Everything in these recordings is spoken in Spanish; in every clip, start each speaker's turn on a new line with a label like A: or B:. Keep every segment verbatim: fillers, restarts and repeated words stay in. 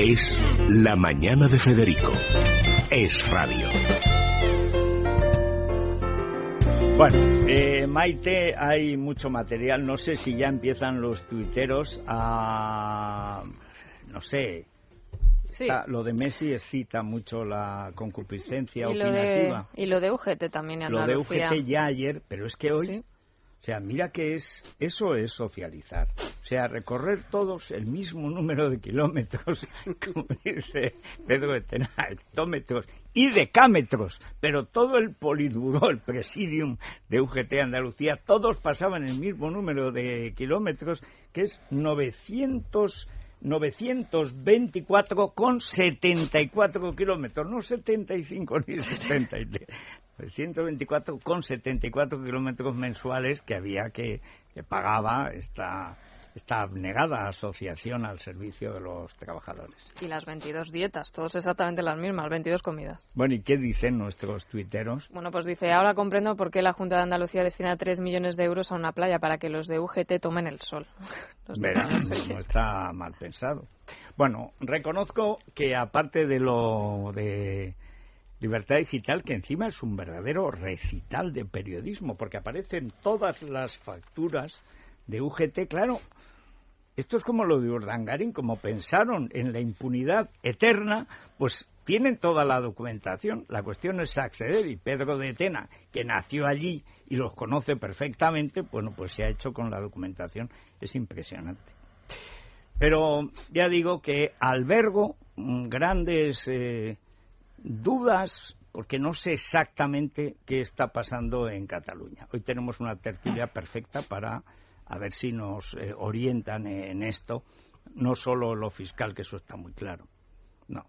A: Es La Mañana de Federico. Es radio.
B: Bueno, eh, Maite, hay mucho material. No sé si ya empiezan los tuiteros a... no sé...
C: Sí.
B: Está, lo de Messi excita mucho la concupiscencia
C: y
B: opinativa.
C: Lo de, y lo de U G T también en
B: Lo de U
C: Andalucía.
B: G T ya ayer, pero es que hoy...
C: Sí.
B: O sea, mira que es, eso es socializar. O sea, recorrer todos el mismo número de kilómetros, como dice Pedro de Tena, hectómetros y decámetros, pero todo el politburó, el presidium de U G T Andalucía, todos pasaban el mismo número de kilómetros, que es novecientos veinticuatro coma setenta y cuatro kilómetros, no setenta y cinco ni setenta y tres. ciento veinticuatro coma setenta y cuatro kilómetros mensuales que había que, que pagaba esta, esta abnegada asociación al servicio de los trabajadores.
C: Y las veintidós dietas, todos exactamente las mismas, veintidós comidas.
B: Bueno, ¿y qué dicen nuestros tuiteros?
C: Bueno, pues dice, ahora comprendo por qué la Junta de Andalucía destina tres millones de euros a una playa para que los de U G T tomen el sol.
B: Verá, no está mal pensado. Bueno, reconozco que aparte de lo de Libertad Digital, que encima es un verdadero recital de periodismo, porque aparecen todas las facturas de U G T, claro, esto es como lo de Urdangarín, como pensaron en la impunidad eterna, pues tienen toda la documentación, la cuestión es acceder, y Pedro de Tena, que nació allí y los conoce perfectamente, bueno, pues se ha hecho con la documentación, es impresionante. Pero ya digo que albergo grandes... Eh, dudas, porque no sé exactamente qué está pasando en Cataluña. Hoy tenemos una tertulia perfecta para a ver si nos eh, orientan en esto, no solo lo fiscal, que eso está muy claro. No.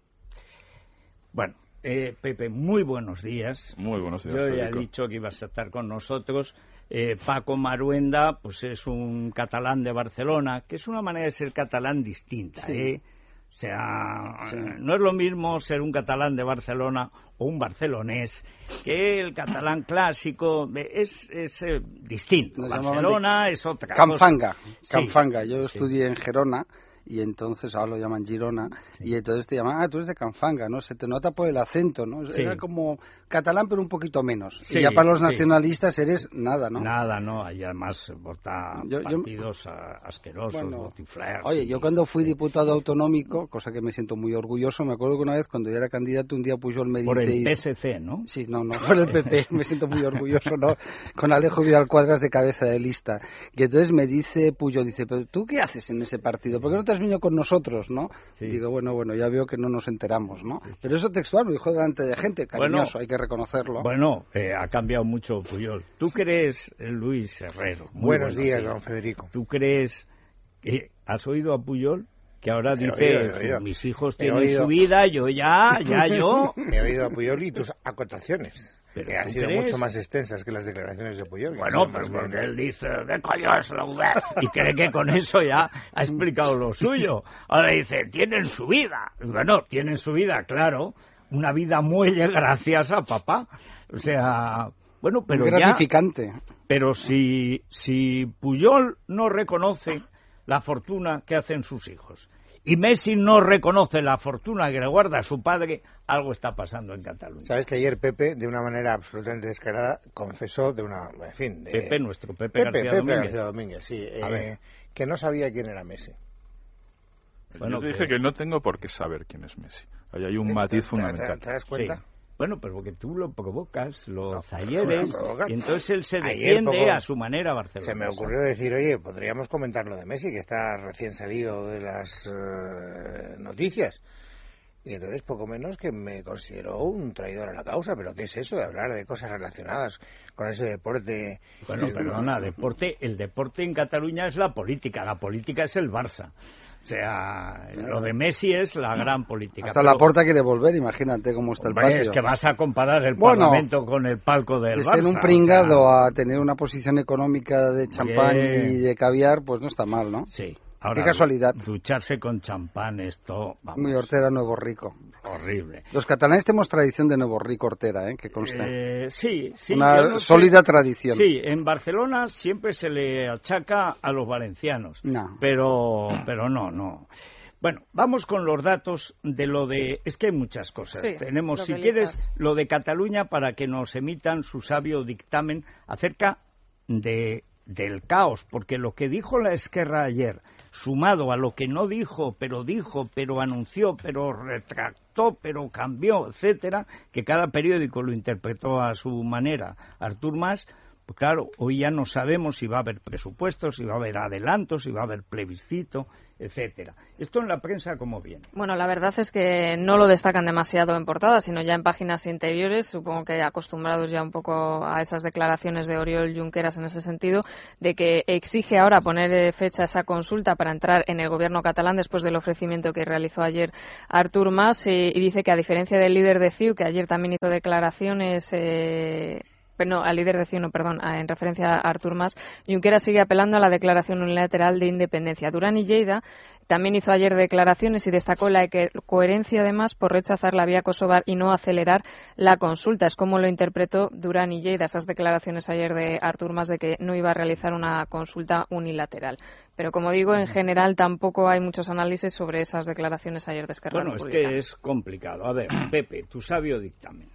B: Bueno, eh, Pepe, muy buenos días.
D: Muy buenos días,
B: Yo ya
D: Federico.
B: he dicho que ibas a estar con nosotros. Eh, Paco Maruenda, pues es un catalán de Barcelona, que es una manera de ser catalán distinta,
E: sí.
B: ¿eh? O sea,
E: sí.
B: no es lo mismo ser un catalán de Barcelona o un barcelonés que el catalán clásico. Es, es eh, distinto.
E: Nos
B: Barcelona es otra
E: Canfanga,
B: cosa.
E: Canfanga.
B: Sí,
E: Yo
B: sí.
E: estudié en Gerona y entonces ahora lo llaman Girona, sí. Y entonces te llaman, ah, tú eres de Canfanga, ¿no? Se te nota por el acento, ¿no?
B: Sí.
E: Era como catalán, pero un poquito menos.
B: Sí,
E: y ya para los
B: sí.
E: nacionalistas eres nada, ¿no?
B: Nada, no, y además vota
E: yo, yo,
B: partidos asquerosos,
E: bueno,
B: botifler.
E: Oye, yo cuando fui diputado autonómico, cosa que me siento muy orgulloso, me acuerdo que una vez cuando yo era candidato, un día Pujol me dice...
B: Por el P S C, ¿no?
E: Sí, no, no, por el P P, me siento muy orgulloso, ¿no? Con Alejo Vidal Cuadras de cabeza de lista. Y entonces me dice Pujol, dice, pero ¿tú qué haces en ese partido? ¿Por qué no te has venido con nosotros? ¿No? Sí. Digo, bueno, bueno, ya veo que no nos enteramos, ¿no? Pero eso textual lo dijo delante de gente, cariñoso, bueno, hay que reconocerlo.
B: Bueno, eh, ha cambiado mucho Pujol. ¿Tú crees, Luis Herrero?
F: Buenos, buenos días, días, don Federico.
B: ¿Tú crees que has oído a Pujol? Que ahora
F: he
B: dice,
F: oído, he oído.
B: mis hijos tienen su vida, yo ya, ya yo...
F: He oído a Pujol y tus acotaciones,
B: ¿Pero
F: que han sido
B: crees?
F: mucho más extensas que las declaraciones de Pujol.
B: Bueno, pero porque él dice, ¿qué coño es la U D E? Y cree que con eso ya ha explicado lo suyo. Ahora dice, tienen su vida. Bueno, tienen su vida, claro. Una vida muelle gracias a papá. O sea, bueno, pero
E: Muy gratificante.
B: ya... Pero si, si Pujol no reconoce la fortuna que hacen sus hijos y Messi no reconoce la fortuna que le guarda a su padre, algo está pasando en Cataluña.
F: Sabes que ayer Pepe, de una manera absolutamente descarada, confesó de una... En fin, de...
B: Pepe, nuestro Pepe,
F: Pepe
B: García
F: Pepe
B: Domínguez.
F: García Domínguez, sí. Eh, que no sabía quién era Messi.
D: Bueno, Yo te dije que... que no tengo por qué saber quién es Messi. Ahí hay un
F: ¿Eh?
D: matiz
F: ¿Te,
D: fundamental.
F: ¿Te, te das cuenta?
B: Sí. Bueno, pero porque tú lo provocas, lo
F: no,
B: talleres,
F: no
B: y entonces él se
F: Ayer
B: defiende
F: poco,
B: a su manera Barcelona.
F: Se me ocurrió decir, oye, podríamos comentar lo de Messi, que está recién salido de las uh, noticias. Y entonces poco menos que me consideró un traidor a la causa. ¿Pero qué es eso de hablar de cosas relacionadas con ese deporte?
B: Bueno, perdona, deporte, el deporte en Cataluña es la política, la política es el Barça. O sea, lo de Messi es la gran política.
E: Hasta pero... la Porta quiere volver, imagínate cómo está el
B: Hombre,
E: patio.
B: Es que vas a comparar el
E: bueno,
B: Parlamento con el palco del
E: de
B: Barça.
E: Ser un pringado
B: o sea...
E: a tener una posición económica de champán Bien. y de caviar, pues no está mal, ¿no?
B: Sí. Ahora,
E: qué casualidad.
B: Ducharse con champán, esto... Vamos,
E: muy Hortera, Nuevo Rico.
B: Horrible.
E: Los catalanes tenemos tradición de Nuevo Rico Hortera, ¿eh? Que consta.
B: Eh, sí, sí.
E: Una
B: no
E: sólida
B: sé.
E: tradición.
B: Sí, en Barcelona siempre se le achaca a los valencianos.
E: No.
B: Pero, pero no, no. Bueno, vamos con los datos de lo de... Es que hay muchas cosas.
C: Sí,
B: Tenemos, si
C: elijas.
B: quieres, lo de Cataluña para que nos emitan su sabio dictamen acerca de, del caos, porque lo que dijo la Esquerra ayer, sumado a lo que no dijo, pero dijo, pero anunció, pero retractó, pero cambió, etcétera, que cada periódico lo interpretó a su manera, Artur Mas, pues claro, hoy ya no sabemos si va a haber presupuestos, si va a haber adelantos, si va a haber plebiscito, etcétera. Esto en la prensa, ¿cómo viene?
C: Bueno, la verdad es que no lo destacan demasiado en portada, sino ya en páginas interiores, supongo que acostumbrados ya un poco a esas declaraciones de Oriol Junqueras en ese sentido, de que exige ahora poner fecha a esa consulta para entrar en el gobierno catalán después del ofrecimiento que realizó ayer Artur Mas, y, y dice que a diferencia del líder de C I U, que ayer también hizo declaraciones... Eh, No, al líder de C I U, no, perdón, en referencia a Artur Mas, Junqueras sigue apelando a la declaración unilateral de independencia. Duran y Lleida también hizo ayer declaraciones y destacó la coherencia además por rechazar la vía kosovar y no acelerar la consulta. Es como lo interpretó Duran y Lleida, esas declaraciones ayer de Artur Mas de que no iba a realizar una consulta unilateral. Pero como digo, en general tampoco hay muchos análisis sobre esas declaraciones ayer de Esquerra
B: Bueno,
C: Republicana.
B: es que es complicado. A ver, Pepe, tu sabio dictamen.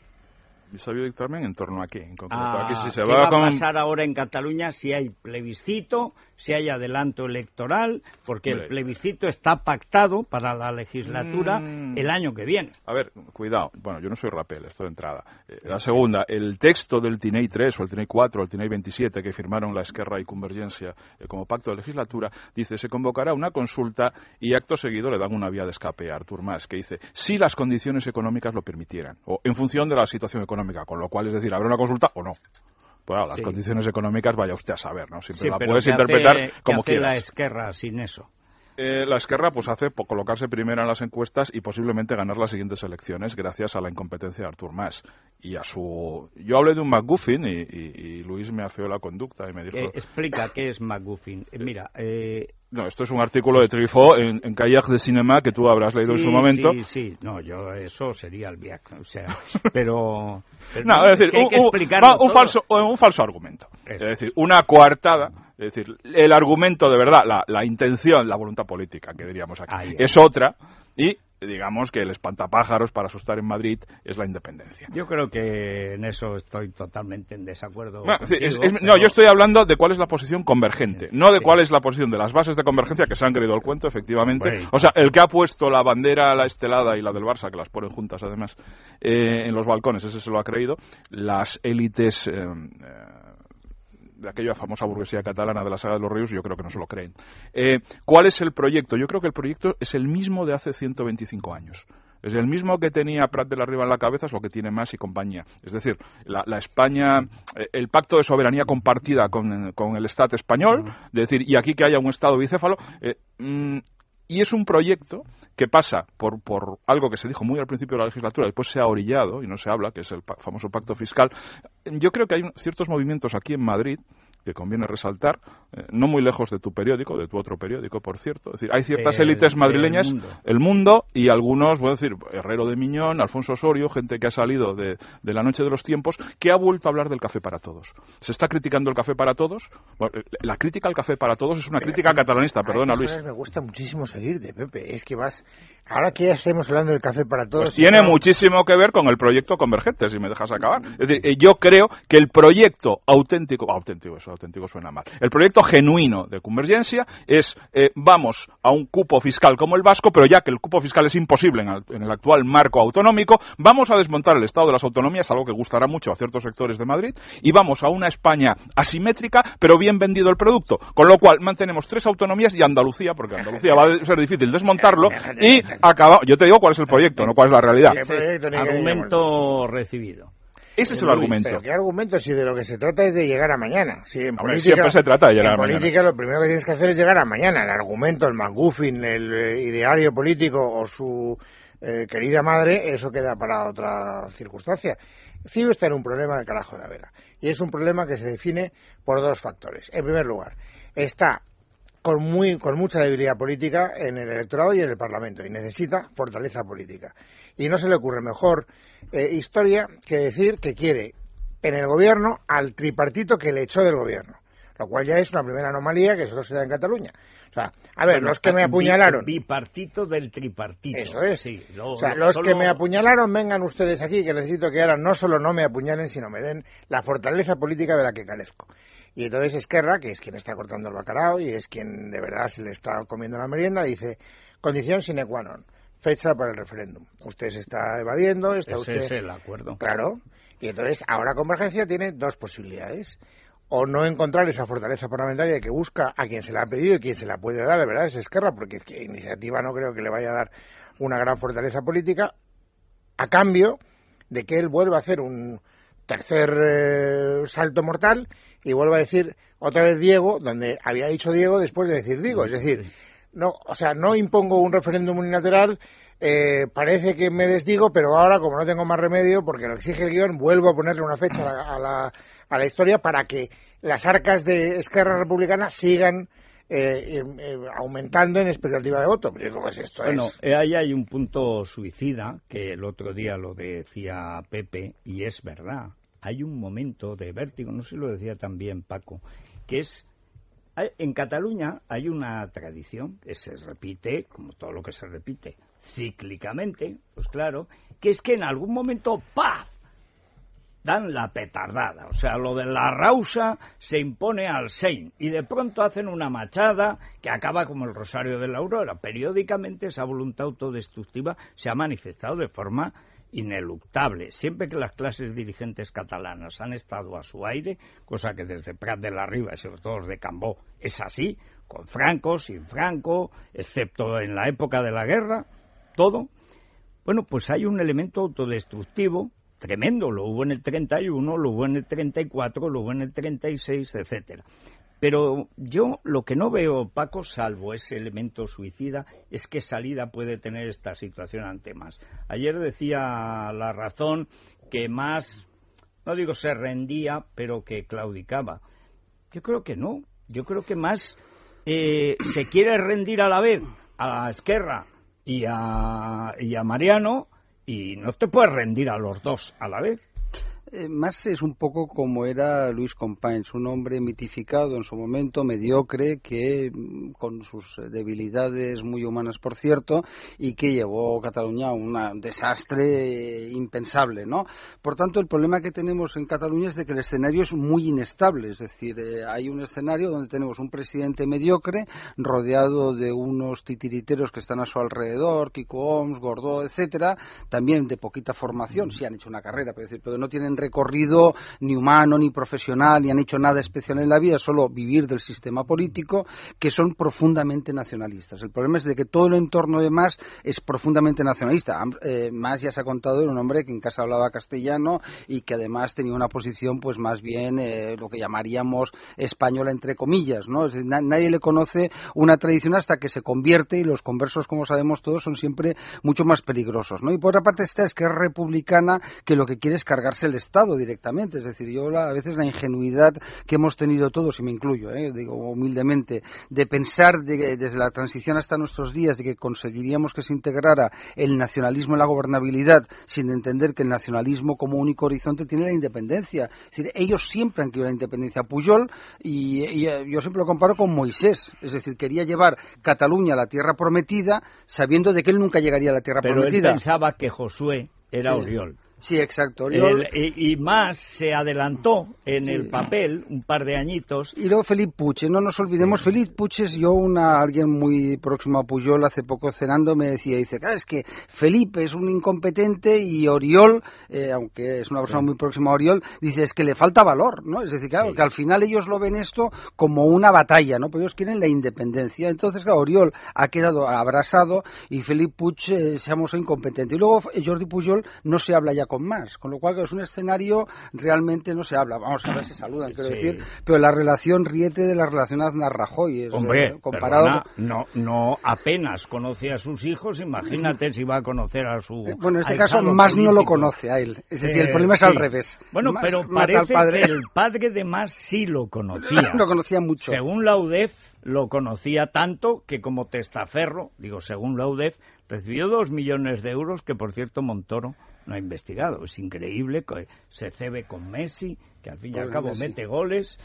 D: ¿Mi sabio dictamen en torno a qué? En concreto,
B: Ah,
D: aquí si se
B: ¿qué
D: va,
B: va a
D: con...
B: pasar ahora en Cataluña si hay plebiscito, si hay adelanto electoral? Porque
D: Hombre.
B: el plebiscito está pactado para la legislatura
D: Mm.
B: el año que viene.
D: A ver, cuidado. Bueno, yo no soy rapel, esto de entrada. Eh, la segunda, el texto del T N I tres o el T N I cuatro o el T N I veintisiete que firmaron la Esquerra y Convergencia eh, como pacto de legislatura, dice, se convocará una consulta y acto seguido le dan una vía de escape a Artur Mas, que dice, si las condiciones económicas lo permitieran, o en función de la situación económica, con lo cual es decir, ¿habrá una consulta o no? Bueno, las
B: Sí.
D: condiciones económicas vaya usted a saber, ¿no? Siempre
B: Sí,
D: la
B: pero
D: puedes
B: ¿qué
D: interpretar
B: hace-
D: como
B: qué hace la
D: quieras.
B: Esquerra sin eso?
D: Eh, la Esquerra pues hace por colocarse primera en las encuestas y posiblemente ganar las siguientes elecciones gracias a la incompetencia de Artur Mas y a su... Yo hablé de un McGuffin y, y, y Luis me afeó la conducta y me dijo...
B: Eh, explica qué es McGuffin. Eh, mira, eh,
D: No, esto es un artículo de Truffaut en, en Cahiers de Cinema que tú habrás leído
B: sí,
D: en su momento.
B: Sí, sí, no, yo eso sería el viaje, o sea, pero... pero
D: No, es decir,
B: que hay
D: un,
B: que
D: un-
B: explicarlo
D: va, un
B: todo.
D: falso, un falso argumento.
B: Eso.
D: Es decir, una coartada. Es decir, el argumento de verdad, la, la intención, la voluntad política, que diríamos aquí,
B: Ahí, ahí.
D: es otra. Y digamos que el espantapájaros para asustar en Madrid es la independencia.
B: Yo creo que en eso estoy totalmente en desacuerdo.
D: Bueno,
B: contigo,
D: es- es-
B: pero-
D: No, yo estoy hablando de cuál es la posición convergente, no de
B: Sí.
D: cuál es la posición de las bases de convergencia que se han creído el cuento, efectivamente.
B: Bueno.
D: O sea, el que ha puesto la bandera, la estelada y la del Barça, que las ponen juntas además, eh, en los balcones, ese se lo ha creído. Las élites... eh, eh, de aquella famosa burguesía catalana de la saga de los ríos, yo creo que no se lo creen. Eh, ¿Cuál es el proyecto? Yo creo que el proyecto es el mismo de hace ciento veinticinco años. Es el mismo que tenía Prat de la Riba en la cabeza, es lo que tiene Mas y compañía. Es decir, la, la España, eh, el pacto de soberanía compartida con, con el Estado español, es decir, y aquí que haya un Estado bicéfalo, eh, mm, y es un proyecto que pasa por, por algo que se dijo muy al principio de la legislatura, después se ha orillado y no se habla, que es el pa- famoso pacto fiscal. Yo creo que hay un- ciertos movimientos aquí en Madrid que conviene resaltar, eh, no muy lejos de tu periódico, de tu otro periódico, por cierto. Es decir, hay ciertas
B: Del-
D: élites
B: del
D: madrileñas,
B: Mundo.
D: El Mundo, y algunos, voy a decir, Herrero de Miñón, Alfonso Osorio, gente que ha salido de, de la noche de los tiempos, que ha vuelto a hablar del café para todos. Se está criticando el café para todos. Bueno, eh, la crítica al café para todos es una crítica catalanista, perdona,
F: A estas
D: Luis.
F: horas me gusta muchísimo seguirte, Pepe. Es que vas... Ahora que ya estemos hablando del café para todos...
D: Pues tiene
F: está-
D: muchísimo que ver con el proyecto Convergente, si me dejas acabar. Es decir, eh, yo creo que el proyecto auténtico, auténtico, eso auténtico suena mal, el proyecto genuino de Convergencia es, eh, vamos a un cupo fiscal como el vasco, pero ya que el cupo fiscal es imposible en el, en el actual marco autonómico, vamos a desmontar el Estado de las autonomías, algo que gustará mucho a ciertos sectores de Madrid, y vamos a una España asimétrica, pero bien vendido el producto. Con lo cual, mantenemos tres autonomías y Andalucía, porque Andalucía va a ser difícil desmontarlo, y acabamos. Yo te digo cuál es el proyecto, no cuál es la realidad.
F: ¿Qué proyecto ni qué
B: Argumento recibido.
D: Ese es el
B: Luis,
D: argumento.
F: Pero qué argumento, si de lo que se trata es de llegar a mañana. Si en
D: Hombre,
F: política,
D: siempre se trata de llegar
F: en
D: a mañana.
F: política lo primero que tienes que hacer es llegar a mañana. El argumento, el McGuffin, el eh, ideario político o su eh, querida madre, eso queda para otra circunstancia. C I U está en un problema de carajo de la vera. Y es un problema que se define por dos factores. En primer lugar, está con, muy, con mucha debilidad política en el electorado y en el Parlamento, y necesita fortaleza política. Y no se le ocurre mejor eh, historia que decir que quiere en el gobierno al tripartito que le echó del gobierno. lo cual ya es una primera anomalía que solo se da en Cataluña. O sea, a ver, bueno, los que me apuñalaron...
B: Bipartito del tripartito.
F: Eso es.
B: Sí, lo,
F: o sea,
B: lo,
F: los
B: solo...
F: que me apuñalaron, vengan ustedes aquí, que necesito que ahora no solo no me apuñalen, sino me den la fortaleza política de la que carezco. Y entonces Esquerra, que es quien está cortando el bacalao y es quien de verdad se le está comiendo la merienda, dice, condición sine qua non, fecha para el referéndum. Usted se está evadiendo, está
B: Ese
F: usted...
B: es el acuerdo.
F: Claro. Y entonces ahora Convergencia tiene dos posibilidades. O no encontrar esa fortaleza parlamentaria que busca a quien se la ha pedido y quien se la puede dar, de verdad, es Esquerra, porque Iniciativa no creo que le vaya a dar una gran fortaleza política, a cambio de que él vuelva a hacer un tercer eh, salto mortal y vuelva a decir otra vez Diego, donde había dicho Diego después de decir Diego. Es decir, no, o sea, no impongo un referéndum unilateral, eh, parece que me desdigo, pero ahora, como no tengo más remedio, porque lo exige el guión, vuelvo a ponerle una fecha a la, a la, a la historia para que las arcas de Esquerra Republicana sigan eh, eh, aumentando en expectativa de voto. Pues esto
B: bueno,
F: es...
B: eh, ahí hay un punto suicida, que el otro día lo decía Pepe, y es verdad. Hay un momento de vértigo, no sé si lo decía también Paco, que es... En Cataluña hay una tradición que se repite, como todo lo que se repite, cíclicamente, pues claro, que es que en algún momento, ¡paf!, dan la petardada. O sea, lo de la rausa se impone al Sein y de pronto hacen una machada que acaba como el Rosario de la Aurora. Periódicamente esa voluntad autodestructiva se ha manifestado de forma ineluctable. Siempre que las clases dirigentes catalanas han estado a su aire, cosa que desde Prat de la Riba y sobre todo de Cambó es así, con Franco, sin Franco, excepto en la época de la guerra, todo, bueno, pues hay un elemento autodestructivo tremendo. Lo hubo en el treinta y uno, lo hubo en el treinta y cuatro, lo hubo en el treinta y seis, etcétera. Pero yo lo que no veo, Paco, salvo ese elemento suicida, es qué salida puede tener esta situación ante Mas. Ayer decía La Razón que Mas, no digo se rendía, pero que claudicaba. Yo creo que no. Yo creo que Mas eh, se quiere rendir a la vez a Esquerra y a, y a Mariano, y no te puedes rendir a los dos a la vez.
E: Eh, Mas es un poco como era Luis Companys, un hombre mitificado en su momento, mediocre, que con sus debilidades muy humanas, por cierto, y que llevó Cataluña a un desastre impensable, ¿no? Por tanto, el problema que tenemos en Cataluña es de que el escenario es muy inestable, es decir, eh, hay un escenario donde tenemos un presidente mediocre rodeado de unos titiriteros que están a su alrededor, Kiko Homs, Gordó, etcétera, también de poquita formación, sí han hecho una carrera, pero, decir, pero no tienen recorrido ni humano ni profesional, ni han hecho nada especial en la vida, solo vivir del sistema político, que son profundamente nacionalistas. El problema es de que todo el entorno de Mas es profundamente nacionalista. Eh, Mas, ya se ha contado, era un hombre que en casa hablaba castellano y que además tenía una posición pues más bien eh, lo que llamaríamos española entre comillas, ¿no? Es decir, na- nadie le conoce una tradición hasta que se convierte, y los conversos, como sabemos todos, son siempre mucho más peligrosos, ¿no? Y por otra parte está Esquerra Republicana, que lo que quiere es cargarse el Estado directamente. Es decir, yo la, a veces la ingenuidad que hemos tenido todos, y me incluyo, eh, digo humildemente, de pensar de, desde la transición hasta nuestros días de que conseguiríamos que se integrara el nacionalismo en la gobernabilidad, sin entender que el nacionalismo como único horizonte tiene la independencia. Es decir, ellos siempre han querido la independencia. Pujol, y, y yo siempre lo comparo con Moisés, es decir, quería llevar Cataluña a la tierra prometida sabiendo de que él nunca llegaría a la tierra
B: Pero
E: prometida.
B: Pero él pensaba que Josué era
E: sí.
B: Oriol.
E: Sí, exacto. Oriol...
B: El, y, y Mas se adelantó en sí. el papel un par de añitos.
E: Y luego Felip Puig, no nos olvidemos, sí. Felip Puig es yo, una, alguien muy próximo a Pujol, hace poco cenando me decía, dice, claro, es que Felipe es un incompetente y Oriol, eh, aunque es una persona sí. muy próxima a Oriol, dice, es que le falta valor, ¿no? Es decir, claro, sí. que al final ellos lo ven esto como una batalla, ¿no? Pues ellos quieren la independencia. Entonces, claro, Oriol ha quedado abrasado y Felip Puig eh, seamos incompetente. Y luego Jordi Pujol no se habla ya con Mas, con lo cual es un escenario realmente no se habla, vamos, ahora se saludan, quiero sí. decir, pero la relación riete de la relación Aznar-Rajoy, es,
B: hombre,
E: eh, comparado
B: perdona, no, no apenas conoce a sus hijos, imagínate si va a conocer a su
E: eh, bueno, en este caso Mas político. No lo conoce a él, es decir, eh, el problema es sí. al revés.
B: Bueno, Mas pero parece padre. que el padre de Mas sí lo conocía.
E: Lo conocía mucho.
B: Según la U D E F, lo conocía tanto que como testaferro, digo, según la U D E F, recibió dos millones de euros que, por cierto, Montoro no ha investigado. Es increíble que se cebe con Messi, que al fin y al cabo Messi. mete goles.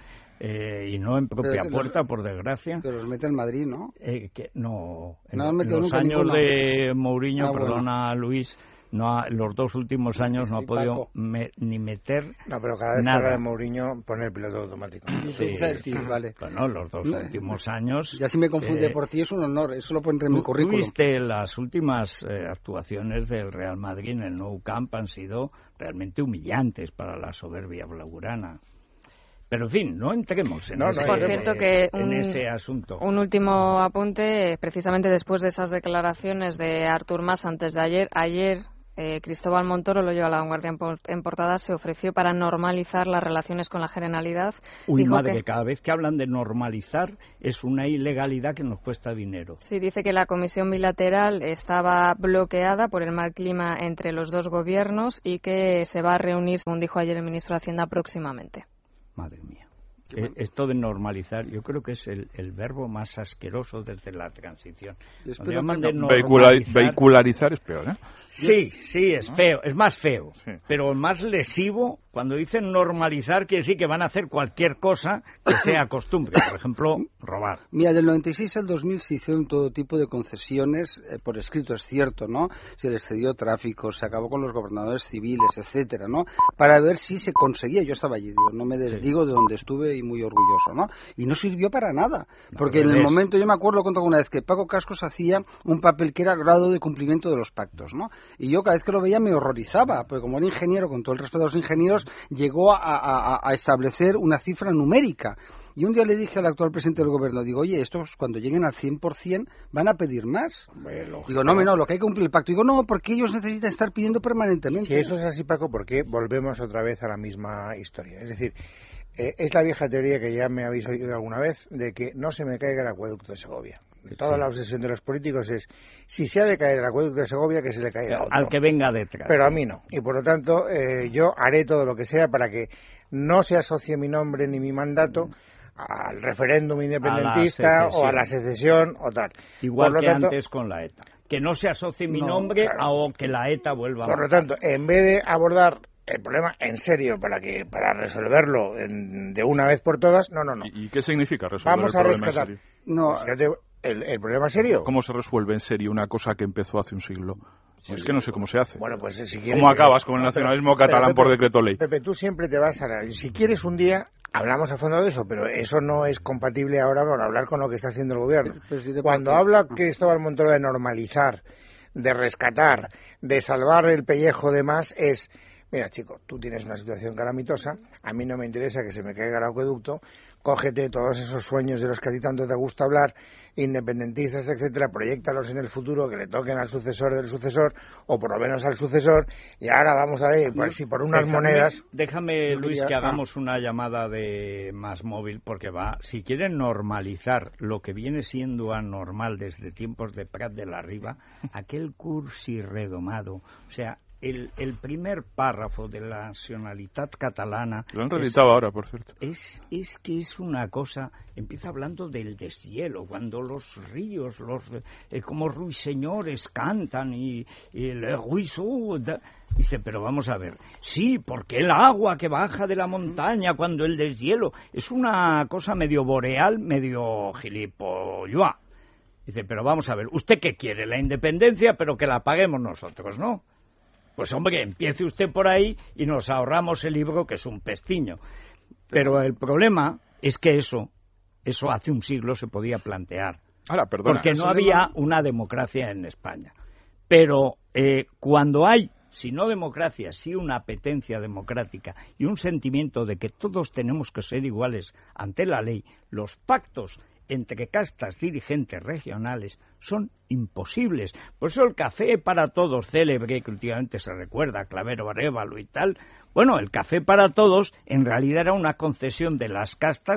B: Eh, y no en propia pero, puerta, por desgracia.
E: Pero los mete en Madrid, ¿no?
B: Eh, que, no, en,
E: no
B: en los años ninguno. de Mourinho, ah, perdona bueno. Luis, no ha, los dos últimos años no sí, ha podido me, ni meter
F: No, pero cada vez
B: nada.
F: que habla de Mourinho pone el piloto automático.
E: Sí, sí, sí, vale.
B: Bueno, los dos no, últimos años...
E: Ya si me confunde eh, por ti es un honor, eso lo pondré en mi currículum.
B: Viste, las últimas eh, actuaciones del Real Madrid en el Nou Camp han sido realmente humillantes para la soberbia blaugrana. Pero, en fin, no entremos en,
C: no,
B: ese,
C: no, por cierto que
B: en
C: un,
B: ese asunto.
C: Un último apunte, precisamente después de esas declaraciones de Artur Mas antes de ayer. Ayer eh, Cristóbal Montoro, lo lleva a La Vanguardia en portada, se ofreció para normalizar las relaciones con la Generalidad.
B: Uy,
C: dijo
B: madre,
C: que,
B: cada vez que hablan de normalizar es una ilegalidad que nos cuesta dinero.
C: Sí, dice que la comisión bilateral estaba bloqueada por el mal clima entre los dos gobiernos y que se va a reunir, según dijo ayer el ministro de Hacienda, próximamente.
B: Madre mía. Eh, esto de normalizar, yo creo que es el, el verbo más asqueroso desde la transición.
D: De no, Vehicular, vehicularizar es peor, ¿eh?
B: Sí, sí, es ¿no? feo, es más feo. Sí. Pero más lesivo, cuando dicen normalizar, quiere decir que van a hacer cualquier cosa que sea costumbre. Por ejemplo, robar.
E: Mira, del noventa y seis al dos mil se hicieron todo tipo de concesiones, eh, por escrito es cierto, ¿no? Se les cedió tráfico, se acabó con los gobernadores civiles, etcétera, ¿no? Para ver si se conseguía. Yo estaba allí, digo, no me desdigo sí. de donde estuve y muy orgulloso, ¿no? Y no sirvió para nada, porque no, en el momento, yo me acuerdo conté una vez que Paco Cascos hacía un papel que era grado de cumplimiento de los pactos, ¿no? Y yo cada vez que lo veía me horrorizaba, porque como era ingeniero, con todo el respeto a los ingenieros, llegó a, a, a establecer una cifra numérica. Y un día le dije al actual presidente del gobierno, digo, oye, estos cuando lleguen al cien por ciento van a pedir más. Bueno, digo, no, no, lo que hay que cumplir el pacto. Digo, no, porque ellos necesitan estar pidiendo permanentemente.
F: Si eso es así, Paco, ¿por qué volvemos otra vez a la misma historia? Es decir, eh, es la vieja teoría que ya me habéis oído alguna vez, de que no se me caiga el acueducto de Segovia. Toda sí. la obsesión de los políticos es, si se ha de caer el acueducto de Segovia, que se le caiga a otro.
B: Al que venga detrás.
F: Pero a mí no. Y por lo tanto, eh, yo haré todo lo que sea para que no se asocie mi nombre ni mi mandato al referéndum independentista a o a la secesión o tal.
B: Igual que tanto, antes con la ETA. Que no se asocie mi no, nombre claro. a que la ETA vuelva a...
F: Por lo tanto, en vez de abordar el problema en serio para que para resolverlo en, de una vez por todas, no, no, no.
D: ¿Y, y qué significa resolver
F: Vamos
D: el
F: a
D: problema
F: rescatar.
D: en serio?
F: No, fíjate, el, el problema serio.
D: ¿Cómo se resuelve en serio una cosa que empezó hace un siglo? Sí, es que no sé cómo se hace.
F: Bueno, pues si quieres...
D: ¿Cómo acabas con el nacionalismo
F: pero,
D: catalán
F: pero,
D: por
F: Pepe,
D: decreto ley?
F: Pepe, tú siempre te vas a la... Si quieres un día, hablamos a fondo de eso, pero eso no es compatible ahora con hablar con lo que está haciendo el gobierno. Pero, pero si Cuando habla Cristóbal Montoro de normalizar, de rescatar, de salvar el pellejo de más, es... Mira, chico, tú tienes una situación calamitosa, a mí no me interesa que se me caiga el acueducto, cógete todos esos sueños de los que a ti tanto te gusta hablar, independentistas, etcétera, proyéctalos en el futuro, que le toquen al sucesor del sucesor, o por lo menos al sucesor, y ahora vamos a ver, pues, si por unas
B: déjame,
F: monedas...
B: Déjame, Luis, que hagamos una llamada de Más Móvil, porque va, si quieren normalizar lo que viene siendo anormal desde tiempos de Prat de la Riba, aquel cursi redomado, o sea... El, el primer párrafo de la nacionalidad catalana...
D: Lo han reeditado ahora, por cierto.
B: Es, es que es una cosa... Empieza hablando del deshielo, cuando los ríos, los eh, como ruiseñores cantan y, y el ruiso... Dice, pero vamos a ver, sí, porque el agua que baja de la montaña cuando el deshielo... Es una cosa medio boreal, medio gilipolloa. Dice, pero vamos a ver, ¿usted qué quiere? La independencia, pero que la paguemos nosotros, ¿no? Pues hombre, empiece usted por ahí y nos ahorramos el libro, que es un pestiño. Pero el problema es que eso, eso hace un siglo se podía plantear.
D: Ahora, perdona,
B: porque no había una democracia en España. Pero eh, cuando hay, si no democracia, sí una apetencia democrática y un sentimiento de que todos tenemos que ser iguales ante la ley, los pactos entre castas dirigentes regionales son imposibles. Por eso el café para todos, célebre, que últimamente se recuerda, Clavero, Arévalo y tal, bueno, el café para todos en realidad era una concesión de las castas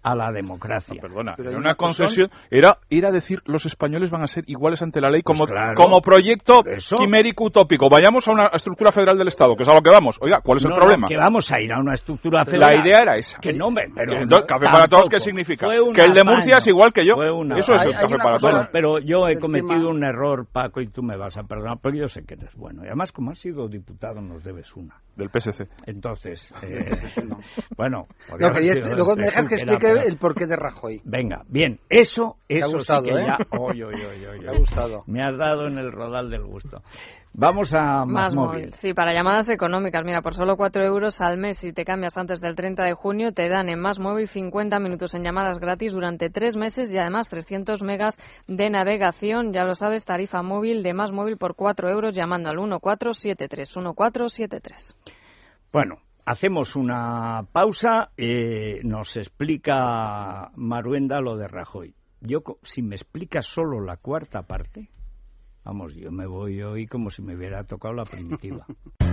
B: a la democracia.
D: No, perdona,
E: Pero
D: era
E: hay
D: una
E: una
D: concesión, era ir a decir los españoles van a ser iguales ante la ley como,
B: Pues claro,
D: como proyecto
B: eso.
D: quimérico utópico. Vayamos a una estructura federal del Estado, que es a lo que vamos. Oiga, ¿cuál es
B: No,
D: el problema?
B: no, que vamos a ir a una estructura federal.
D: La idea era esa.
B: Que no, hombre, pero
D: Entonces, Café
B: tampoco.
D: para Todos, ¿qué significa?
B: Fue un
D: Que el de
B: apaño.
D: Murcia es igual que yo.
B: Fue una-
D: Eso es
E: Hay-
D: el
E: hay
D: Café
E: una
D: para
E: cosa-
D: Todos.
B: Bueno, pero yo he
E: el
B: cometido
E: tema-
B: un error, Paco, y tú me vas a perdonar, pero yo sé que eres bueno. Y además, como has sido diputado, nos debes una.
D: Del P S C.
B: Entonces, eh,
E: no.
B: bueno, podría
E: No,
B: haber
E: que ya
B: sido
E: expli- luego
B: del
E: me dejas que
B: P S U, era,
E: explique
B: pero-
E: el porqué de Rajoy.
B: Venga, bien, eso,
E: ha
B: eso
E: gustado,
B: sí que
E: ¿eh?
B: ya... Oy, oy, oy, oy,
E: Me ha
B: oy.
E: gustado.
B: Me has dado en el rodal del gusto. Vamos a
C: Más
B: más móvil.
C: móvil. Sí, para llamadas económicas. Mira, por solo cuatro euros al mes, si te cambias antes del treinta de junio, te dan en Más Móvil cincuenta minutos en llamadas gratis durante tres meses y además trescientos megas de navegación. Ya lo sabes, tarifa móvil de Más Móvil por cuatro euros llamando al uno cuatro siete tres. uno cuatro siete tres.
B: Bueno, hacemos una pausa. Eh, nos explica Maruenda lo de Rajoy. Yo, co- si me explicas solo la cuarta parte, vamos, yo me voy hoy como si me hubiera tocado la primitiva.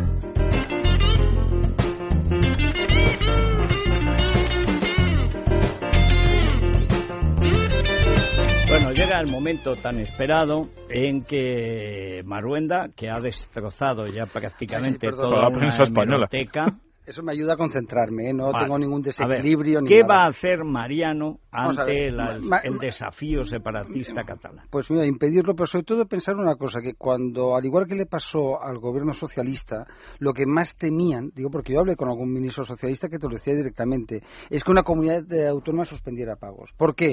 B: Bueno, llega el momento tan esperado en que Maruenda, que ha destrozado ya prácticamente
E: Sí, perdón.
B: toda
D: La
B: una
D: prensa española.
B: hemeroteca.
E: Eso me ayuda a concentrarme, ¿eh? No
B: Vale.
E: tengo ningún
B: A ver,
E: desequilibrio ni
B: ¿qué
E: nada.
B: va a hacer Mariano
E: Vamos a
B: ante
E: ver.
B: la-
E: Ma-
B: el
E: ma-
B: desafío separatista catalán?
E: Pues mira, impedirlo, pero sobre todo pensar una cosa, que cuando, al igual que le pasó al gobierno socialista, lo que más temían, digo porque yo hablé con algún ministro socialista que te lo decía directamente, es que una comunidad de autónoma suspendiera pagos. ¿Por qué?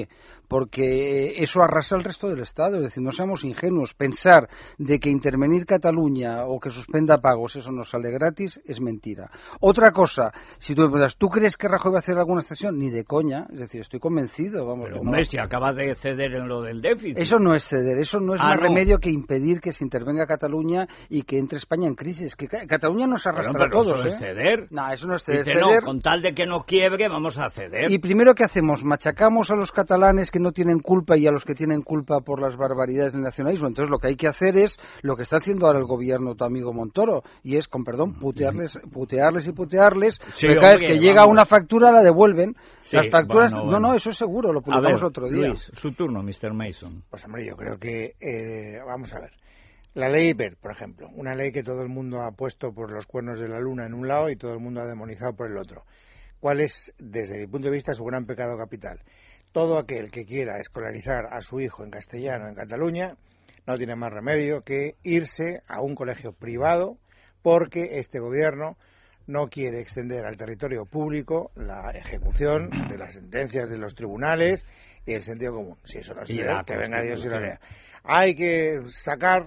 E: Porque eso arrasa al resto del Estado, es decir, no seamos ingenuos. Pensar de que intervenir Cataluña o que suspenda pagos, eso nos sale gratis, es mentira. Otra cosa, si tú me preguntas, ¿tú crees que Rajoy va a hacer alguna excepción? Ni de coña, es decir, estoy convencido, vamos.
B: Pero
E: que no.
B: hombre, si acaba de ceder en lo del déficit.
E: Eso no es ceder, eso no es
B: Ah,
E: más
B: no.
E: remedio que impedir que se intervenga Cataluña y que entre España en crisis. Que Ca- Cataluña nos
B: Bueno,
E: arrastra
B: pero
E: a todos,
B: eso
E: ¿eh?
B: es ceder.
E: No, eso no es ceder.
B: Dice,
E: ceder-
B: no, con tal de que no quiebre, vamos a ceder.
E: Y primero, ¿qué hacemos? Machacamos a los catalanes que no tienen culpa y a los que tienen culpa por las barbaridades del nacionalismo. Entonces, lo que hay que hacer es lo que está haciendo ahora el gobierno, tu amigo Montoro, y es, con perdón, putearles, putearles y putearles.
B: Sí,
E: pero cada
B: hombre,
E: vez que llega
B: vamos.
E: una factura, la devuelven.
B: Sí,
E: Las facturas,
B: bueno,
E: no,
B: bueno.
E: no, eso es seguro, lo
B: A
E: publicamos
B: ver,
E: otro día.
B: Luis, su turno, mister Mason.
F: Pues hombre, yo creo que, eh, vamos a ver, la ley IBER, por ejemplo, una ley que todo el mundo ha puesto por los cuernos de la luna en un lado y todo el mundo ha demonizado por el otro. ¿Cuál es, desde mi punto de vista, su gran pecado capital? Todo aquel que quiera escolarizar a su hijo en castellano en Cataluña no tiene más remedio que irse a un colegio privado porque este gobierno no quiere extender al territorio público la ejecución de las sentencias de los tribunales y el sentido común. Si eso no es
B: Y
F: cierto,
B: la
F: que venga Dios y lo
B: Constitución.
F: lea. Hay que sacar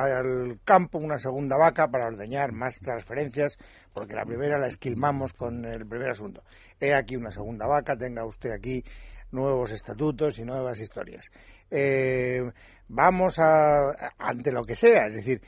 F: al campo una segunda vaca para ordeñar más transferencias, porque la primera la esquilmamos con el primer asunto. He aquí una segunda vaca, tenga usted aquí nuevos estatutos y nuevas historias. Eh, vamos a, ante lo que sea, es decir,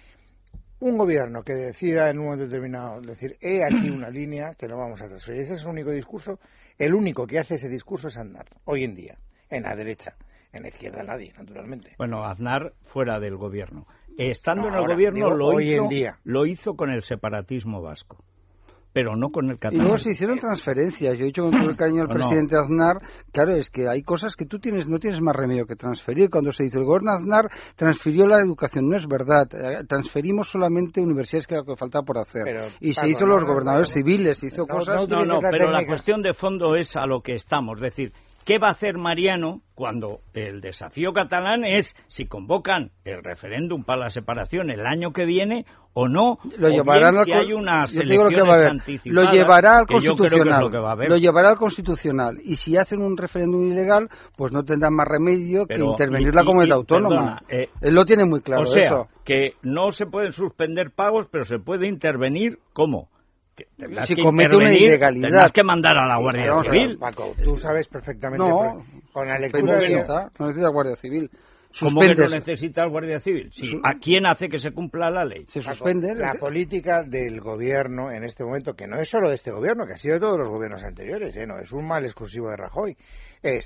F: un gobierno que decida en un momento determinado decir, he aquí una línea que no vamos a transferir. Ese es el único discurso. El único que hace ese discurso es Aznar, hoy en día, en la derecha. En la izquierda nadie, naturalmente.
B: Bueno, Aznar fuera del gobierno. Estando
F: No,
B: en el
F: ahora,
B: gobierno
F: digo,
B: lo,
F: hoy
B: hizo,
F: en día.
B: lo hizo con el separatismo vasco, pero no con el
E: Y
B: catalán.
E: luego se hicieron transferencias. Yo he dicho con todo el cariño al
B: Bueno.
E: presidente Aznar, claro, es que hay cosas que tú tienes, no tienes más remedio que transferir. Cuando se dice el gobierno Aznar transfirió la educación, no es verdad. Eh, Transferimos solamente universidades, que era lo que faltaba por hacer.
F: Pero,
E: y se
F: Paco,
E: hizo
F: no,
E: los
F: no,
E: gobernadores
F: no,
E: civiles, se hizo
F: no,
E: cosas...
F: no,
B: No, no,
F: utilices la
B: pero la
F: técnica.
B: cuestión de fondo es a lo que estamos. Es decir, ¿qué va a hacer Mariano cuando el desafío catalán es si convocan el referéndum para la separación el año que viene o no?
E: Lo
B: o
E: llevarán
B: bien
E: al
B: si
E: con-
B: hay unas
E: yo te digo lo que va a
B: elecciones
E: haber.
B: anticipadas,
E: Lo llevará al
B: que yo creo que es
E: constitucional.
B: lo que va a haber.
E: Lo llevará al constitucional. Y si hacen un referéndum ilegal, pues no tendrán más remedio
B: Pero,
E: que intervenir
B: y-
E: la
B: y-
E: comunidad
B: y,
E: autónoma.
B: perdona, eh,
E: Él lo tiene muy claro,
B: o sea,
E: eso.
B: que no se pueden suspender pagos, pero se puede intervenir, ¿cómo? Que tendrás
E: Si
B: que
E: comete una
B: intervenir,
E: ilegalidad.
B: tendrás que mandar a la Guardia
E: Pero vamos a ver,
B: Civil.
F: Paco, tú sabes perfectamente
E: No,
F: por- con la
E: no
F: lectura de...
E: necesita, no necesita Guardia Civil.
B: ¿Cómo que no
E: Suspendes.
B: necesita Guardia Civil? Sí.
E: Su-
B: ¿A quién hace que se cumpla la ley?
E: Se
F: Paco,
E: suspende.
F: la política del gobierno en este momento, que no es solo de este gobierno, que ha sido de todos los gobiernos anteriores, ¿eh? No es un mal exclusivo de Rajoy, es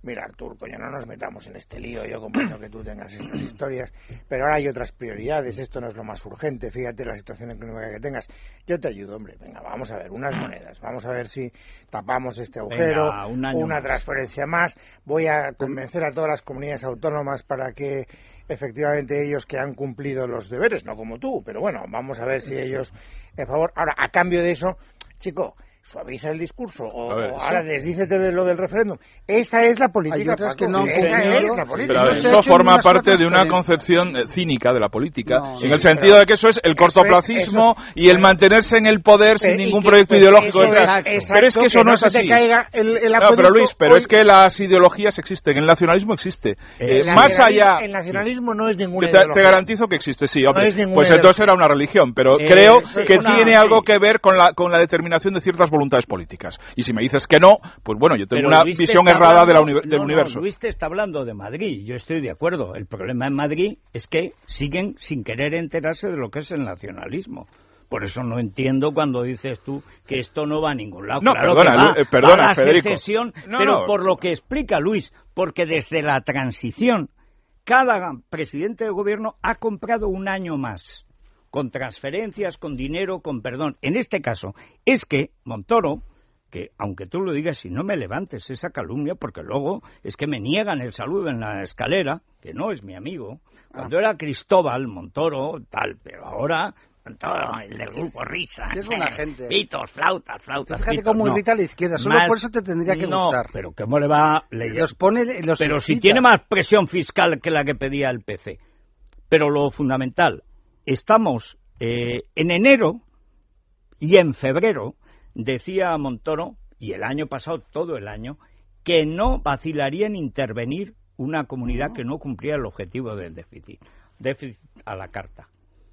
F: mira, Artur, coño, no nos metamos en este lío, yo comprendo que tú tengas estas historias, pero ahora hay otras prioridades, esto no es lo más urgente, fíjate la situación económica que tengas. Yo te ayudo, hombre, venga, vamos a ver, unas monedas, vamos a ver si tapamos este agujero, venga, un una más. transferencia más, voy a convencer a todas las comunidades autónomas para que efectivamente ellos que han cumplido los deberes, no como tú, pero bueno, vamos a ver si ellos, en favor, ahora, a cambio de eso, chico, suaviza el discurso o, ver, o ahora desdícete de lo del referéndum. Esa es la política, Paco,
E: que no,
F: esa es la política.
D: Pero eso forma parte de una concepción eh, cínica de la política, no, en el sí, sentido de que eso es el cortoplacismo es, eso, y el mantenerse en el poder sin ningún que, proyecto pues, ideológico detrás. Pero es que eso que no, no es así.
F: El, el
D: no, pero Luis, pero hoy... es que las ideologías existen, el nacionalismo existe. Eh, eh, más allá...
F: El nacionalismo no es ninguna
D: te,
F: ideología.
D: Te garantizo que existe, sí, hombre.
F: No es
D: pues
F: ideología.
D: Entonces era una religión, pero eh, creo que una, tiene sí. algo que ver con la, con la determinación de ciertas voluntades políticas. Y si me dices que no, pues bueno, yo tengo
B: Pero
D: una
B: Luis
D: visión errada
B: hablando,
D: de la uni del
B: no,
D: universo.
B: No, Luis te está hablando de Madrid, yo estoy de acuerdo. El problema en Madrid es que siguen sin querer enterarse de lo que es el nacionalismo. Por eso no entiendo cuando dices tú que esto no va a ningún lado.
D: No,
B: claro
D: perdona,
B: que va,
D: eh, perdona,
B: va a la
D: Federico.
B: secesión,
D: no,
B: pero
D: no.
B: por lo que explica Luis, porque desde la transición cada presidente de gobierno ha comprado un año más, con transferencias, con dinero, con perdón. En este caso, es que Montoro, que aunque tú lo digas y no me levantes esa calumnia, porque luego es que me niegan el saludo en la escalera, que no es mi amigo, cuando ah. era Cristóbal Montoro, tal, pero ahora... Todo el del grupo Risa.
E: Sí, es buena gente.
B: Pitos, flautas, flautas.
E: Fíjate
B: pitos,
E: cómo
B: no.
E: irrita a la izquierda. Solo
B: más,
E: por eso te tendría que
B: no,
E: gustar.
B: Pero ¿cómo le va? Le...
E: Los pone, los
B: pero
E: excita.
B: Si tiene más presión fiscal que la que pedía el P C. Pero lo fundamental, estamos eh, en enero y en febrero, decía Montoro, y el año pasado, todo el año, que no vacilaría en intervenir una comunidad no. que no cumplía el objetivo del déficit. Déficit a la carta.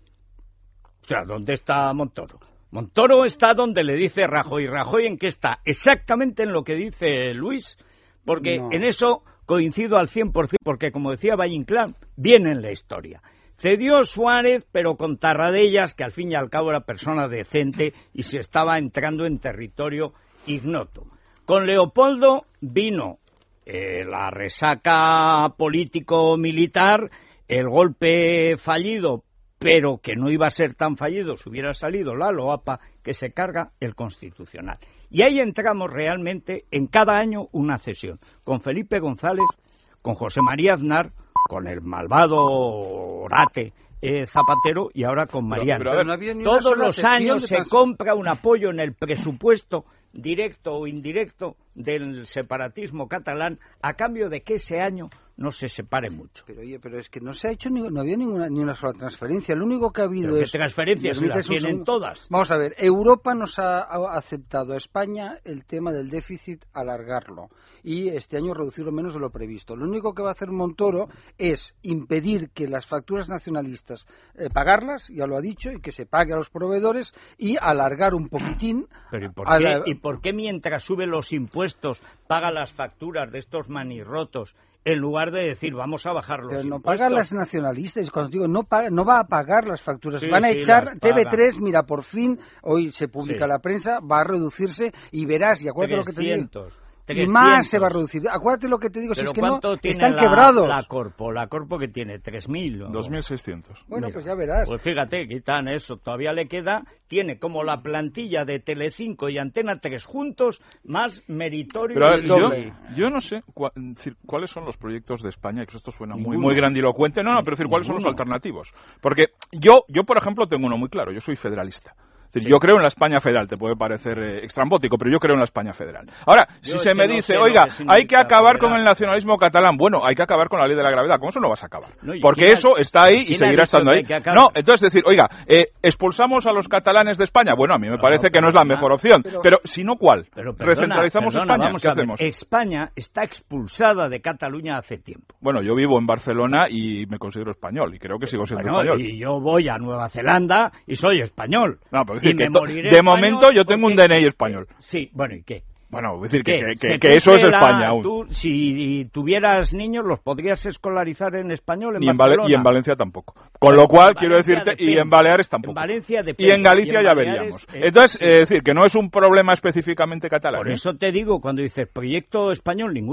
B: O sea, ¿dónde está Montoro? Montoro está donde le dice Rajoy. ¿Rajoy en qué está? Exactamente en lo que dice Luis, porque no. en eso coincido al cien por ciento, porque como decía Valle Inclán, viene en la historia. Cedió Suárez, pero con Tarradellas, que al fin y al cabo era persona decente y se estaba entrando en territorio ignoto. Con Leopoldo vino eh, la resaca político-militar, el golpe fallido, pero que no iba a ser tan fallido si hubiera salido la LOAPA, que se carga el Constitucional. Y ahí entramos realmente en cada año una cesión, con Felipe González, con José María Aznar, con el malvado Orate eh, Zapatero y ahora con Mariano.
E: Pero, pero no
B: Todos los años se compra un apoyo en el presupuesto, directo o indirecto, del separatismo catalán, a cambio de que ese año no se separe mucho.
E: Pero oye, pero es que no se ha hecho ni, no había ninguna ni una sola transferencia. Lo único que ha habido
B: pero
E: es
B: ¿qué transferencias? Se las tienen todas.
E: Vamos a ver, Europa nos ha, ha aceptado a España el tema del déficit, alargarlo y este año reducirlo menos de lo previsto. Lo único que va a hacer Montoro es impedir que las facturas nacionalistas eh, pagarlas, ya lo ha dicho, y que se pague a los proveedores y alargar un poquitín.
B: Pero ¿y por qué, la... ¿y por qué mientras sube los impuestos paga las facturas de estos manirrotos? En lugar de decir, vamos a bajar los
E: Pero no
B: impuestos.
E: pagan las nacionalistas. Cuando digo, no, paga, no va a pagar las facturas.
B: Sí,
E: Van a
B: sí,
E: echar T V tres,
B: paga.
E: mira, por fin, hoy se publica
B: sí.
E: la prensa, va a reducirse y verás, y acuérdate lo que te digo.
B: trescientos
E: Y más se va a reducir. Acuérdate lo que te digo, si es que no, están
B: la,
E: quebrados.
B: La Corpo, la Corpo que tiene tres mil.
D: dos mil seiscientos.
E: Bueno,
B: Mira,
E: pues ya verás.
B: Pues fíjate, quitan eso, todavía le queda, tiene como la plantilla de Telecinco y Antena tres juntos, más meritorio.
D: Pero,
B: y
D: yo,
B: doble.
D: yo no sé cua, decir, cuáles son los proyectos de España, que esto suena muy, muy grandilocuente, no, no, pero decir, cuáles son los alternativos. Porque yo, yo, por ejemplo, tengo uno muy claro, yo soy federalista. Sí. Yo creo en la España federal, te puede parecer eh, extrambótico, pero yo creo en la España federal. Ahora, yo si se me no dice, oiga, que hay que acabar federal. con el nacionalismo catalán, bueno, hay que acabar con la ley de la gravedad, ¿cómo eso no vas a acabar? No, Porque eso ha, está ahí y seguirá estando ahí. No, entonces decir, oiga, eh, expulsamos a los catalanes de España, bueno, a mí me no, parece no, que no es la mejor opción, pero, pero si no, ¿cuál? Pero perdona, Recentralizamos perdona, España, ¿qué hacemos?
B: España está expulsada de Cataluña hace tiempo.
D: Bueno, yo vivo en Barcelona y me considero español, y creo que sigo siendo
B: bueno,
D: español.
B: Y yo voy a Nueva Zelanda y soy español.
D: No, pero decir, que de momento yo tengo un D N I español.
B: Sí, bueno, ¿y qué?
D: Bueno, es decir, que, que, que, que eso es España aún.
B: Tú, si tuvieras niños, ¿los podrías escolarizar en español en
D: y en
B: Barcelona?
D: Vale, y en Valencia tampoco. Con lo cual, quiero decirte,
B: depende.
D: y en Baleares tampoco.
B: En Valencia depende.
D: Y en Galicia
B: y en
D: ya
B: Baleares,
D: veríamos.
B: Eh,
D: Entonces,
B: sí.
D: es decir, que no es un problema específicamente catalán.
B: Por
D: ¿eh?
B: eso te digo, cuando dices proyecto español, ninguno.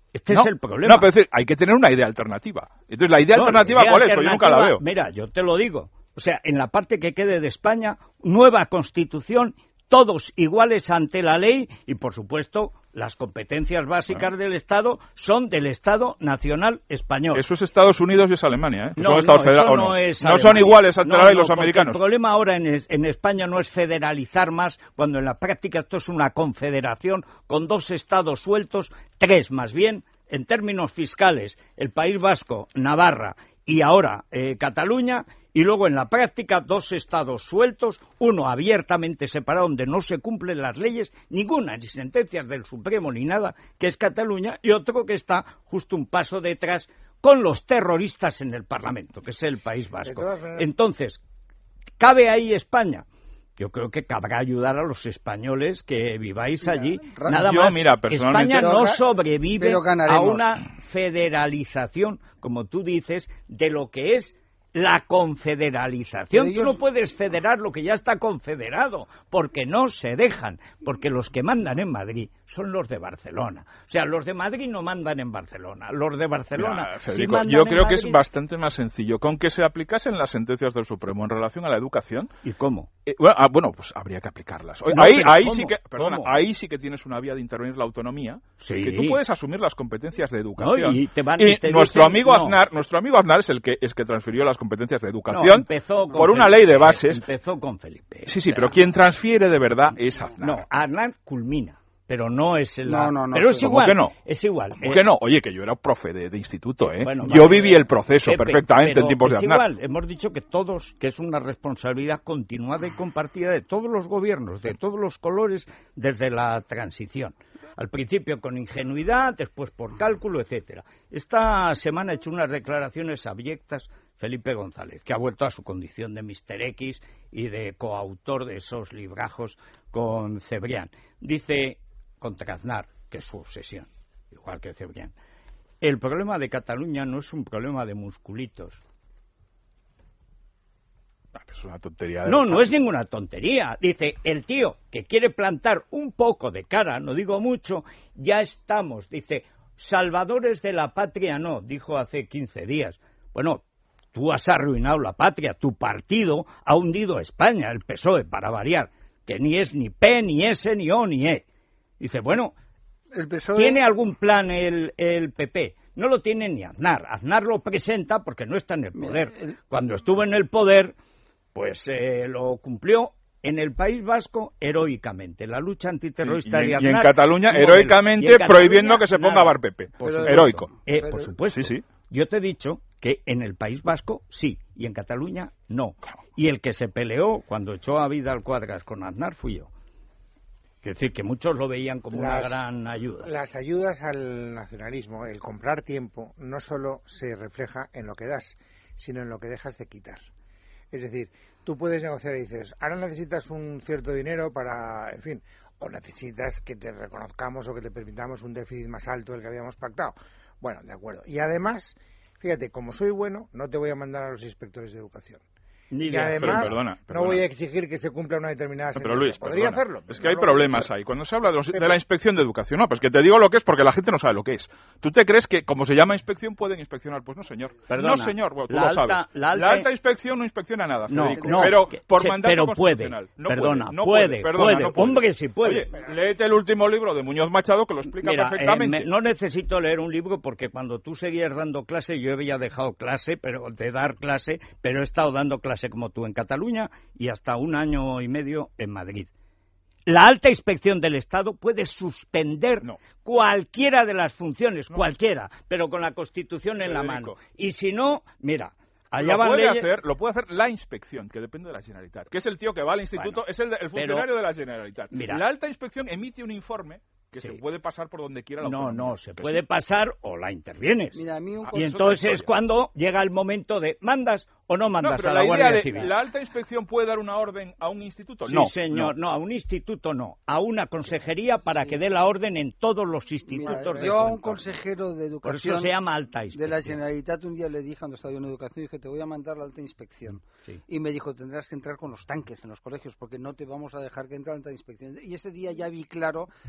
B: Este
D: no,
B: es el problema.
D: No, pero es decir, hay que tener una idea alternativa. Entonces, ¿la idea no, alternativa
B: idea
D: cuál es? Pues yo nunca la veo.
B: Mira, yo te lo digo. O sea, en la parte que quede de España, nueva Constitución, todos iguales ante la ley y, por supuesto, las competencias básicas bueno. del Estado son del Estado Nacional Español.
D: Eso es Estados Unidos y es Alemania, ¿eh?
B: No,
D: son
B: no, eso
D: no,
B: no, es
D: no son iguales ante
B: no,
D: la ley
B: no,
D: los americanos.
B: El problema ahora en, es, en España no es federalizar más, cuando en la práctica esto es una confederación con dos estados sueltos, tres más bien, en términos fiscales, el País Vasco, Navarra y ahora eh, Cataluña, y luego en la práctica dos estados sueltos, uno abiertamente separado donde no se cumplen las leyes, ninguna, ni sentencias del Supremo ni nada, que es Cataluña, y otro que está justo un paso detrás con los terroristas en el Parlamento, que es el País Vasco. Entonces, ¿cabe ahí España? Yo creo que cabrá ayudar a los españoles que viváis mira, allí. Nada
D: yo,
B: más,
D: mira, personalmente,
B: España no sobrevive
E: a
B: una federalización, como tú dices, de lo que es la confederalización. Ellos... Tú no puedes federar lo que ya está confederado, porque no se dejan, porque los que mandan en Madrid son los de Barcelona. O sea, los de Madrid no mandan en Barcelona, los de Barcelona
D: Mira, Federico,
B: sí mandan
D: yo creo
B: en
D: que
B: Madrid.
D: Es bastante más sencillo. Con que se aplicasen las sentencias del Supremo en relación a la educación...
B: ¿Y cómo?
D: Eh, bueno, ah, bueno, pues habría que aplicarlas.
B: No,
D: ahí ahí
B: ¿cómo?
D: sí que perdona,
B: ¿Cómo?
D: ahí sí que tienes una vía de intervenir la autonomía,
B: sí.
D: que tú puedes asumir las competencias de educación.
B: No, y te van,
D: y
B: te
D: nuestro
B: dicen,
D: amigo
B: no.
D: Aznar, nuestro amigo Aznar es el que es que transfirió las competencias de educación
B: no, empezó con
D: por una
B: Felipe,
D: ley de bases.
B: Empezó con Felipe.
D: Sí, sí, pero quien transfiere de verdad es Aznar.
B: No, Aznar culmina. Pero no es el...
E: No, no, no.
B: Pero es igual.
D: ¿Cómo que no?
B: Es igual.
D: ¿Cómo
B: eh,
D: que no? Oye, que yo era profe de, de instituto, ¿eh?
B: Bueno,
D: yo
B: vale,
D: viví el proceso
B: Pepe,
D: perfectamente en tiempos de
B: es
D: Aznar.
B: igual. Hemos dicho que todos, que es una responsabilidad continuada y compartida de todos los gobiernos, de todos los colores, desde la transición. Al principio con ingenuidad, después por cálculo, etcétera. Esta semana ha hecho unas declaraciones abyectas Felipe González, que ha vuelto a su condición de mister X y de coautor de esos librajos con Cebrián. Dice... contra Aznar, que es su obsesión, igual que Cebrián. El problema de Cataluña no es un problema de musculitos.
D: Ah, es una tontería. De
B: no, no es ninguna tontería. Dice, el tío que quiere plantar un poco de cara, no digo mucho, ya estamos. Dice, salvadores de la patria no, dijo hace quince días. Bueno, tú has arruinado la patria, tu partido ha hundido a España, el P S O E, para variar, que ni es ni P, ni S, ni O, ni E. Dice, bueno,
E: el P S O E...
B: ¿tiene algún plan el, el P P? No lo tiene ni Aznar. Aznar lo presenta porque no está en el poder. Mira, el... Cuando estuvo en el poder, pues eh, lo cumplió en el País Vasco heroicamente. La lucha antiterrorista
D: sí, y,
B: de Aznar...
D: Y en Cataluña, heroicamente, en Cataluña, prohibiendo que se ponga
B: nada.
D: Bar Pepe.
B: Por
D: Heroico.
B: Eh, por supuesto.
D: Sí, sí.
B: Yo te he dicho que en el País Vasco sí, y en Cataluña no. Y el que se peleó cuando echó a Vidal Cuadras con Aznar fui yo. Es decir, que muchos lo veían como las, una gran ayuda.
F: Las ayudas al nacionalismo, el comprar tiempo, no solo se refleja en lo que das, sino en lo que dejas de quitar. Es decir, tú puedes negociar y dices, ahora necesitas un cierto dinero para, en fin, o necesitas que te reconozcamos o que te permitamos un déficit más alto del que habíamos pactado. Bueno, de acuerdo. Y además, fíjate, como soy bueno, no te voy a mandar a los inspectores de educación.
B: Ni
F: y además,
D: pero perdona, perdona.
F: no voy a exigir que se cumpla una determinada
D: sentencia.
F: Pero
D: Luis,
F: podría
D: perdona.
F: hacerlo.
D: Es que hay no problemas ahí. Cuando se habla de, los, de la inspección de educación, no, pues que te digo lo que es porque la gente no sabe lo que es. ¿Tú te crees que, como se llama inspección, pueden inspeccionar? Pues no, señor.
B: Perdona,
D: no, señor. Bueno, tú
B: la
D: lo
B: alta,
D: sabes.
B: La alta,
D: la alta inspección no inspecciona nada, Federico.
B: No, no,
D: pero
B: que,
D: por
B: se,
D: mandato
B: pero
D: constitucional.
B: Puede,
D: no
B: perdona,
D: puede, no
B: puede,
D: puede, perdona,
B: puede.
D: No puede.
B: Hombre, sí puede.
D: Oye, léete el último libro de Muñoz Machado que lo explica
B: Mira,
D: perfectamente.
B: Eh, me, no necesito leer un libro porque cuando tú seguías dando clase, yo había dejado clase, pero de dar clase, pero he estado dando clase como tú en Cataluña y hasta un año y medio en Madrid. La alta inspección del Estado puede suspender no. cualquiera de las funciones, no. cualquiera, pero con la Constitución en Federico. La mano. Y si no, mira, allá
D: lo
B: van
D: puede
B: leyes...
D: hacer, lo puede hacer la inspección, que depende de la Generalitat, que es el tío que va al instituto, bueno, es el, el funcionario pero, de la Generalitat.
B: Mira,
D: la alta inspección emite un informe que sí. se puede pasar por donde quiera la
B: No,
D: autonomía.
B: no, se puede sí. pasar o la intervienes.
E: Mira, a mí un
B: y entonces es cuando llega el momento de ¿mandas o no mandas
D: no,
B: a la,
D: la
B: Guardia
D: idea de,
B: Civil?
D: ¿La alta inspección puede dar una orden a un instituto?
B: Sí,
D: no,
B: señor, no. no, a un instituto no, a una consejería para sí. que dé la orden en todos los institutos.
E: Mira,
B: de
E: yo a un consejero de educación
B: Por eso se llama alta inspección.
E: De la Generalitat un día le dije cuando estaba yo en educación, dije, te voy a mandar la alta inspección. Sí. Y me dijo, tendrás que entrar con los tanques en los colegios porque no te vamos a dejar que entre la alta inspección. Y ese día ya vi claro sí. que estaba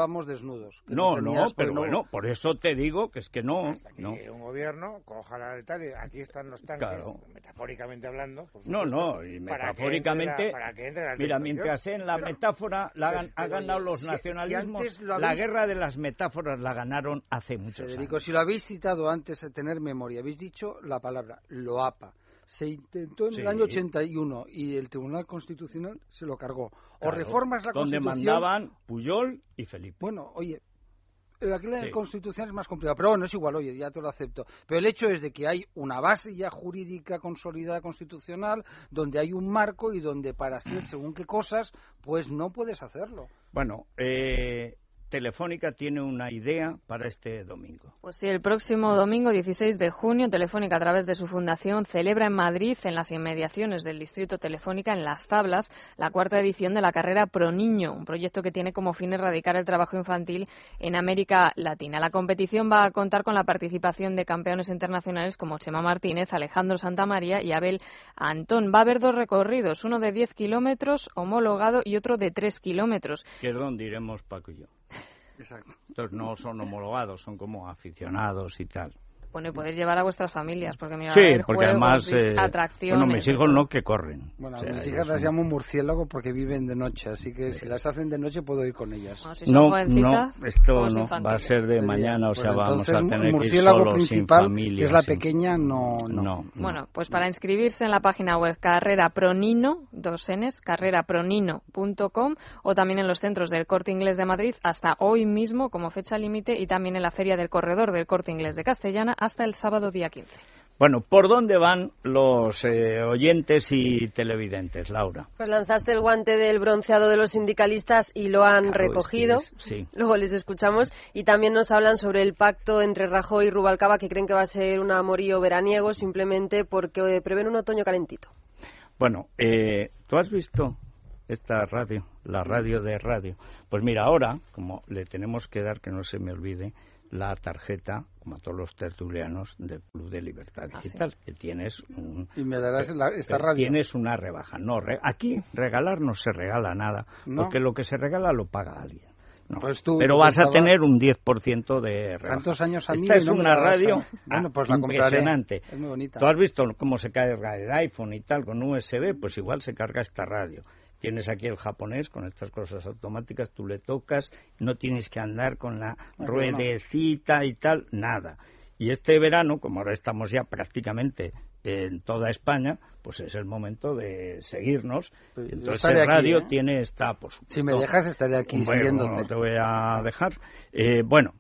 E: estábamos desnudos.
B: No, no,
E: tenías,
B: pero
E: pues, no...
B: bueno, por eso te digo que es que no.
F: Hasta que
B: no.
F: llegue un gobierno, coja la de tal, y aquí están los tanques,
B: Claro.
F: metafóricamente hablando. Por
B: No,
F: supuesto,
B: no, y
F: para que
B: metafóricamente,
F: entre la- para que entre la
B: mira,
F: legislación.
B: mientras en la
F: Pero-
B: metáfora la hagan-
F: pero,
B: ha ganado
F: oye,
B: los
F: si-
B: nacionalismos,
F: si antes lo
B: la
F: habéis-
B: guerra de las metáforas la ganaron hace muchos
E: Federico,
B: años.
E: si lo habéis citado antes de tener memoria, habéis dicho la palabra loapa. Se intentó en
B: Sí.
E: el año ochenta y uno y el Tribunal Constitucional se lo cargó. O
B: Claro,
E: reformas la
B: donde
E: Constitución...
B: mandaban Pujol y Felipe.
E: Bueno, oye, aquí la
B: Sí.
E: Constitución es más complicada, pero bueno, es igual, oye, ya te lo acepto. Pero el hecho es de que hay una base ya jurídica consolidada constitucional, donde hay un marco y donde para hacer según qué cosas, pues no puedes hacerlo.
B: Bueno, eh, Telefónica tiene una idea para este domingo.
C: Pues sí, el próximo domingo dieciséis de junio, Telefónica, a través de su fundación, celebra en Madrid, en las inmediaciones del Distrito Telefónica, en Las Tablas, la cuarta edición de la carrera Pro Niño, un proyecto que tiene como fin erradicar el trabajo infantil en América Latina. La competición va a contar con la participación de campeones internacionales como Chema Martínez, Alejandro Santamaría y Abel Antón. Va a haber dos recorridos, uno de diez kilómetros homologado y otro de tres kilómetros.
B: Que es donde iremos Paco y yo.
E: Exacto.
B: Entonces no son homologados, son como aficionados y tal.
C: Bueno, y podéis llevar a vuestras familias, porque mira,
B: Sí,
C: va a haber
B: porque
C: juegos,
B: además, eh,
C: atracciones...
B: bueno, mis hijos no que corren.
E: Bueno,
B: O
E: a
B: sea,
E: mis
B: ellos
E: hijas las
B: son-
E: llamo murciélago porque viven de noche, así que si las hacen de noche puedo ir con ellas.
C: Bueno, si son
B: No, no,
C: jovencitas,
B: esto
C: juegos
B: no,
C: infantiles.
B: va a ser de
E: Sería-
B: mañana, o
E: pues
B: sea, vamos
E: entonces,
B: a tener que ir
E: murciélago
B: solos, sin
E: principal,
B: familia.
E: que es la
B: sin-
E: pequeña, no, no.
B: No,
C: Bueno, pues para inscribirse en la página web Carrera Pronino, dos Ns, carrera pronino punto com, o también en los centros del Corte Inglés de Madrid hasta hoy mismo como fecha límite, y también en la Feria del Corredor del Corte Inglés de Castellana hasta el sábado día quince.
B: Bueno, ¿por dónde van los eh, oyentes y televidentes, Laura?
G: Pues lanzaste el guante del bronceado de los sindicalistas y lo han
B: Claro,
G: recogido.
B: es que es- sí.
G: Luego les escuchamos. Y también nos hablan sobre el pacto entre Rajoy y Rubalcaba, que creen que va a ser un amorío veraniego simplemente porque prevén un otoño calentito.
B: Bueno, eh, ¿tú has visto esta radio, la radio de radio? Pues mira, ahora, como le tenemos que dar, que no se me olvide, la tarjeta, como a todos los tertulianos, del Club de Libertad
C: Ah, sí.
B: Digital, que tienes un...
E: Y me darás la- esta
B: pero
E: radio.
B: Tienes una rebaja. No, re- aquí regalar no se regala nada,
E: ¿No?
B: porque lo que se regala lo paga alguien. No.
E: Pues tú
B: Pero vas a
E: pensaba-
B: tener un diez por ciento de rebaja.
E: Tantos años a mí
B: Esta
E: y
B: es
E: no me
B: una
E: la das a-
B: radio
E: Bueno,
B: ah,
E: pues la compraré.
B: impresionante.
E: Es muy bonita.
B: ¿Tú has visto cómo se carga el iPhone y tal con U S B? Pues igual se carga esta radio. Tienes aquí el japonés con estas cosas automáticas, tú le tocas, no tienes que andar con la
E: no.
B: ruedecita y tal, nada. Y este verano, como ahora estamos ya prácticamente en toda España, pues es el momento de seguirnos.
E: Pues yo
B: Entonces
E: estaré
B: el
E: aquí,
B: radio
E: ¿eh?
B: tiene esta, por supuesto.
E: Si me dejas estaré aquí
B: Bueno,
E: siguiéndote.
B: no te voy a dejar. Eh, bueno,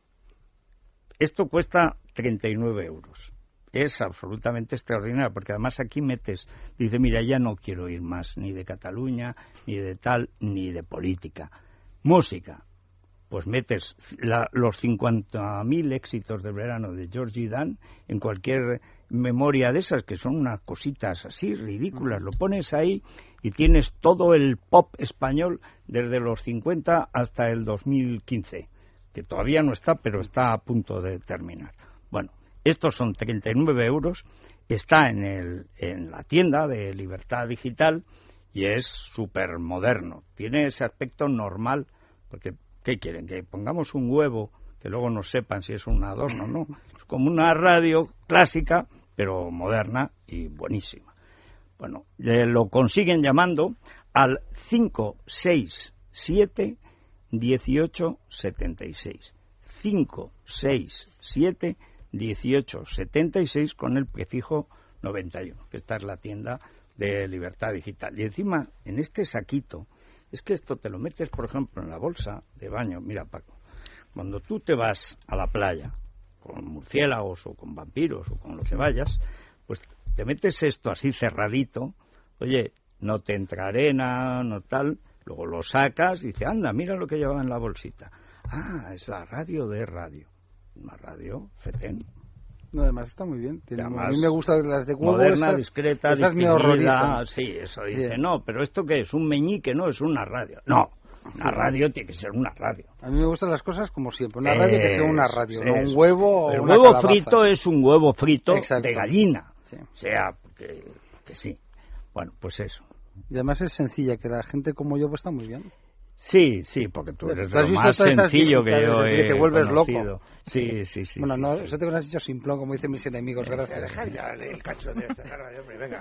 B: esto cuesta treinta y nueve euros. Es absolutamente extraordinario, porque además aquí metes, dice, mira, ya no quiero ir más ni de Cataluña, ni de tal, ni de política. Música, pues metes la- los cincuenta mil éxitos del verano de Georgie Dan en cualquier memoria de esas, que son unas cositas así ridículas, lo pones ahí y tienes todo el pop español desde los cincuenta hasta el dos mil quince, que todavía no está, pero está a punto de terminar. Bueno, estos son treinta y nueve euros, está en, el, en la tienda de Libertad Digital y es súper moderno. Tiene ese aspecto normal, porque ¿qué quieren? Que pongamos un huevo, que luego no sepan si es un adorno o no. Es como una radio clásica, pero moderna y buenísima. Bueno, eh, lo consiguen llamando al cinco seis siete dieciocho setenta y seis. cinco seis siete dieciocho setenta y seis con el prefijo noventa y uno, que esta es la tienda de Libertad Digital. Y encima, en este saquito, es que esto te lo metes, por ejemplo, en la bolsa de baño. Mira, Paco, cuando tú te vas a la playa con murciélagos o con vampiros o con lo que vayas, pues te metes esto así cerradito, oye, no te entra arena, no tal, luego lo sacas y dices, anda, mira lo que llevaba en la bolsita. Ah, es la radio de radio. Una radio FETEN.
E: No, además está muy bien. Tiene-
B: Además,
E: a mí me gustan las de huevo.
B: Moderna,
E: esas,
B: discreta,
E: esas me
B: distinguida.
E: horrorizan.
B: Sí, eso dice,
E: Sí.
B: no, pero ¿esto qué es? ¿Un meñique? No, es una radio. No, una radio tiene que ser una radio.
E: A mí me gustan las cosas como siempre. Una radio que sea una radio,
B: Es-
E: no
B: es-
E: un huevo o
B: El
E: una
B: huevo
E: calabaza.
B: frito es un huevo frito
E: Exacto.
B: de gallina.
E: Sí.
B: O sea, que, que sí. Bueno, pues eso.
E: Y además es sencilla, que la gente como yo pues está muy bien.
B: Sí, sí, porque tú eres
E: ¿Tú has
B: lo
E: visto
B: más
E: todas esas
B: sencillo que yo
E: digitales,
B: he
E: que te vuelves
B: conocido.
E: loco?
B: Sí, sí, sí.
E: Bueno,
B: sí,
E: no,
B: sí.
E: eso te lo has dicho simplón, como dicen mis enemigos, gracias.
F: Dejar ya el cacho de esta cara, hombre, venga.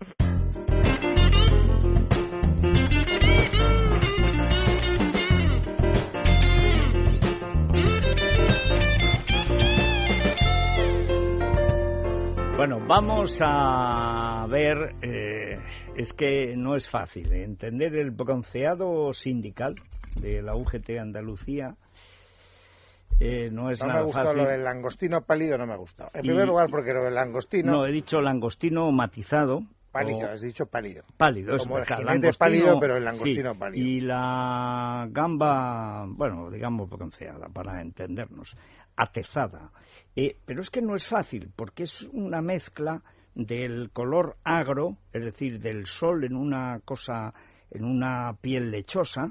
B: Bueno, vamos a ver, eh, es que no es fácil ¿eh? entender el bronceado sindical de la U G T Andalucía. Eh, no es
F: no
B: nada
F: me ha gustado
B: fácil.
F: Lo del langostino pálido no me ha gustado. En
B: Y,
F: primer lugar porque lo del langostino...
B: No, he dicho langostino matizado.
F: Pálido,
B: o,
F: has dicho pálido.
B: Pálido, es
F: como el
B: verdad,
F: jinete
B: langostino,
F: pálido, pero el langostino
B: sí,
F: pálido.
B: Y la gamba, bueno, digamos bronceada, para entendernos, atezada. Eh, pero es que no es fácil, porque es una mezcla del color agro, es decir, del sol en una cosa, en una piel lechosa,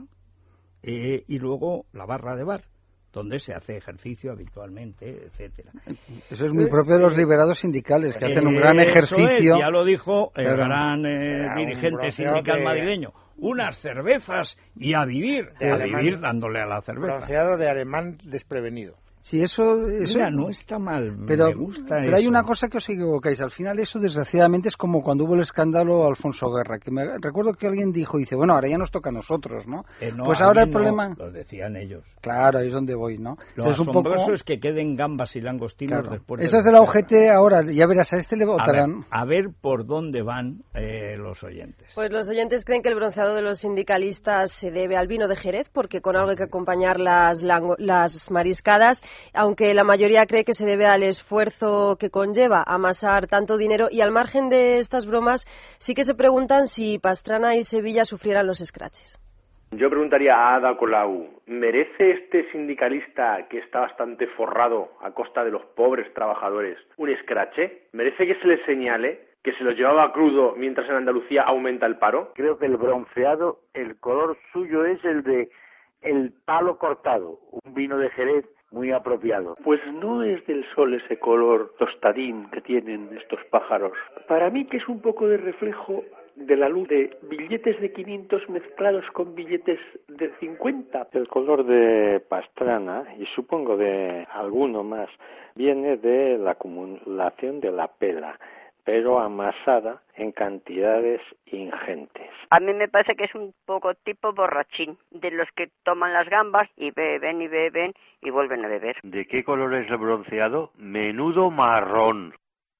B: eh, y luego la barra de bar, donde se hace ejercicio habitualmente, etcétera.
E: Eso es muy propio de los liberados sindicales, que hacen un gran
B: Eso
E: ejercicio.
B: Es, ya lo dijo el
E: Claro.
B: gran eh, dirigente sindical
F: de...
B: madrileño. Unas cervezas y a vivir,
F: de
B: a
F: alemán,
B: vivir dándole a la cerveza.
F: Bronceado de alemán desprevenido.
E: Sí, eso, eso
B: Mira, no está mal,
E: pero,
B: me gusta
E: pero hay
B: eso.
E: una cosa que os equivocáis. Al final eso, desgraciadamente, es como cuando hubo el escándalo Alfonso Guerra, que me recuerdo que alguien dijo, dice, bueno, ahora ya nos toca a nosotros, ¿no?
B: Eh, no
E: pues ahora el
B: no,
E: problema...
B: Lo decían ellos.
E: Claro, ahí es donde voy, ¿no?
B: Lo
E: Entonces,
B: asombroso
E: un poco...
B: es que queden gambas y langostinos
E: Claro.
B: después.
E: Eso
B: de
E: es de la
B: la
E: U G T ahora, ya verás, a este le votarán.
B: A ver, a ver por dónde van eh, los oyentes.
G: Pues los oyentes creen que el bronceado de los sindicalistas se debe al vino de Jerez, porque con algo hay que acompañar las, lango- las mariscadas, aunque la mayoría cree que se debe al esfuerzo que conlleva amasar tanto dinero, y al margen de estas bromas sí que se preguntan si Pastrana y Sevilla sufrieran los escraches.
H: Yo preguntaría a Ada Colau, ¿merece este sindicalista que está bastante forrado a costa de los pobres trabajadores un escrache? ¿Merece que se le señale que se los llevaba crudo mientras en Andalucía aumenta el paro?
I: Creo que el bronceado, el color suyo es el de el palo cortado, un vino de Jerez muy apropiado.
J: Pues no es del sol ese color tostadín que tienen estos pájaros. Para mí que es un poco de reflejo de la luz de billetes de quinientos mezclados con billetes de cincuenta.
K: El color de Pastrana, y supongo de alguno más, viene de la acumulación de la pela, pero amasada en cantidades ingentes.
L: A mí me parece que es un poco tipo borrachín, de los que toman las gambas y beben y beben y vuelven a beber.
I: ¿De qué color es el bronceado? Menudo marrón.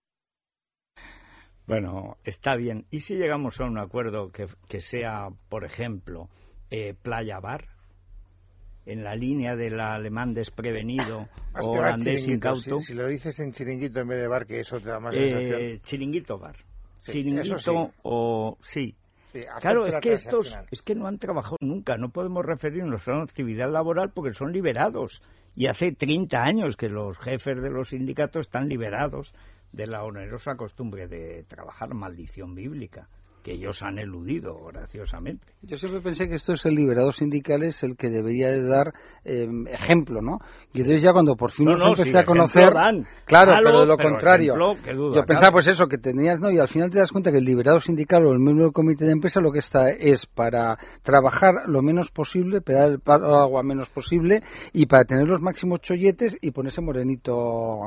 B: Bueno, está bien. ¿Y si llegamos a un acuerdo que, que sea, por ejemplo, eh, playa bar? En la línea del alemán desprevenido
F: Más
B: o
F: que bar,
B: holandés incauto.
F: Si, si lo dices en chiringuito en vez de bar, que eso te da más
B: eh,
F: sensación.
B: Chiringuito bar.
F: Sí,
B: chiringuito
F: sí.
B: o... Sí.
F: Sí,
B: claro, es que estos es que no han trabajado nunca. No podemos referirnos a una actividad laboral porque son liberados. Y hace treinta años que los jefes de los sindicatos están liberados de la onerosa costumbre de trabajar, maldición bíblica, que ellos han eludido graciosamente.
E: Yo siempre pensé que esto es el liberado sindical, es el que debería de dar eh, ejemplo, ¿no? Y entonces ya cuando por fin
B: no,
E: nos
B: no,
E: empecé
B: sí,
E: a conocer,
B: dan,
E: claro,
B: malo,
E: pero de lo
B: pero
E: contrario,
B: ejemplo, qué duda,
E: yo pensaba
B: claro.
E: pues eso, que tenías, ¿no? Y al final te das cuenta que el liberado sindical o el miembro del comité de empresa lo que está es para trabajar lo menos posible, pegar el agua menos posible y para tener los máximos cholletes y ponerse morenito...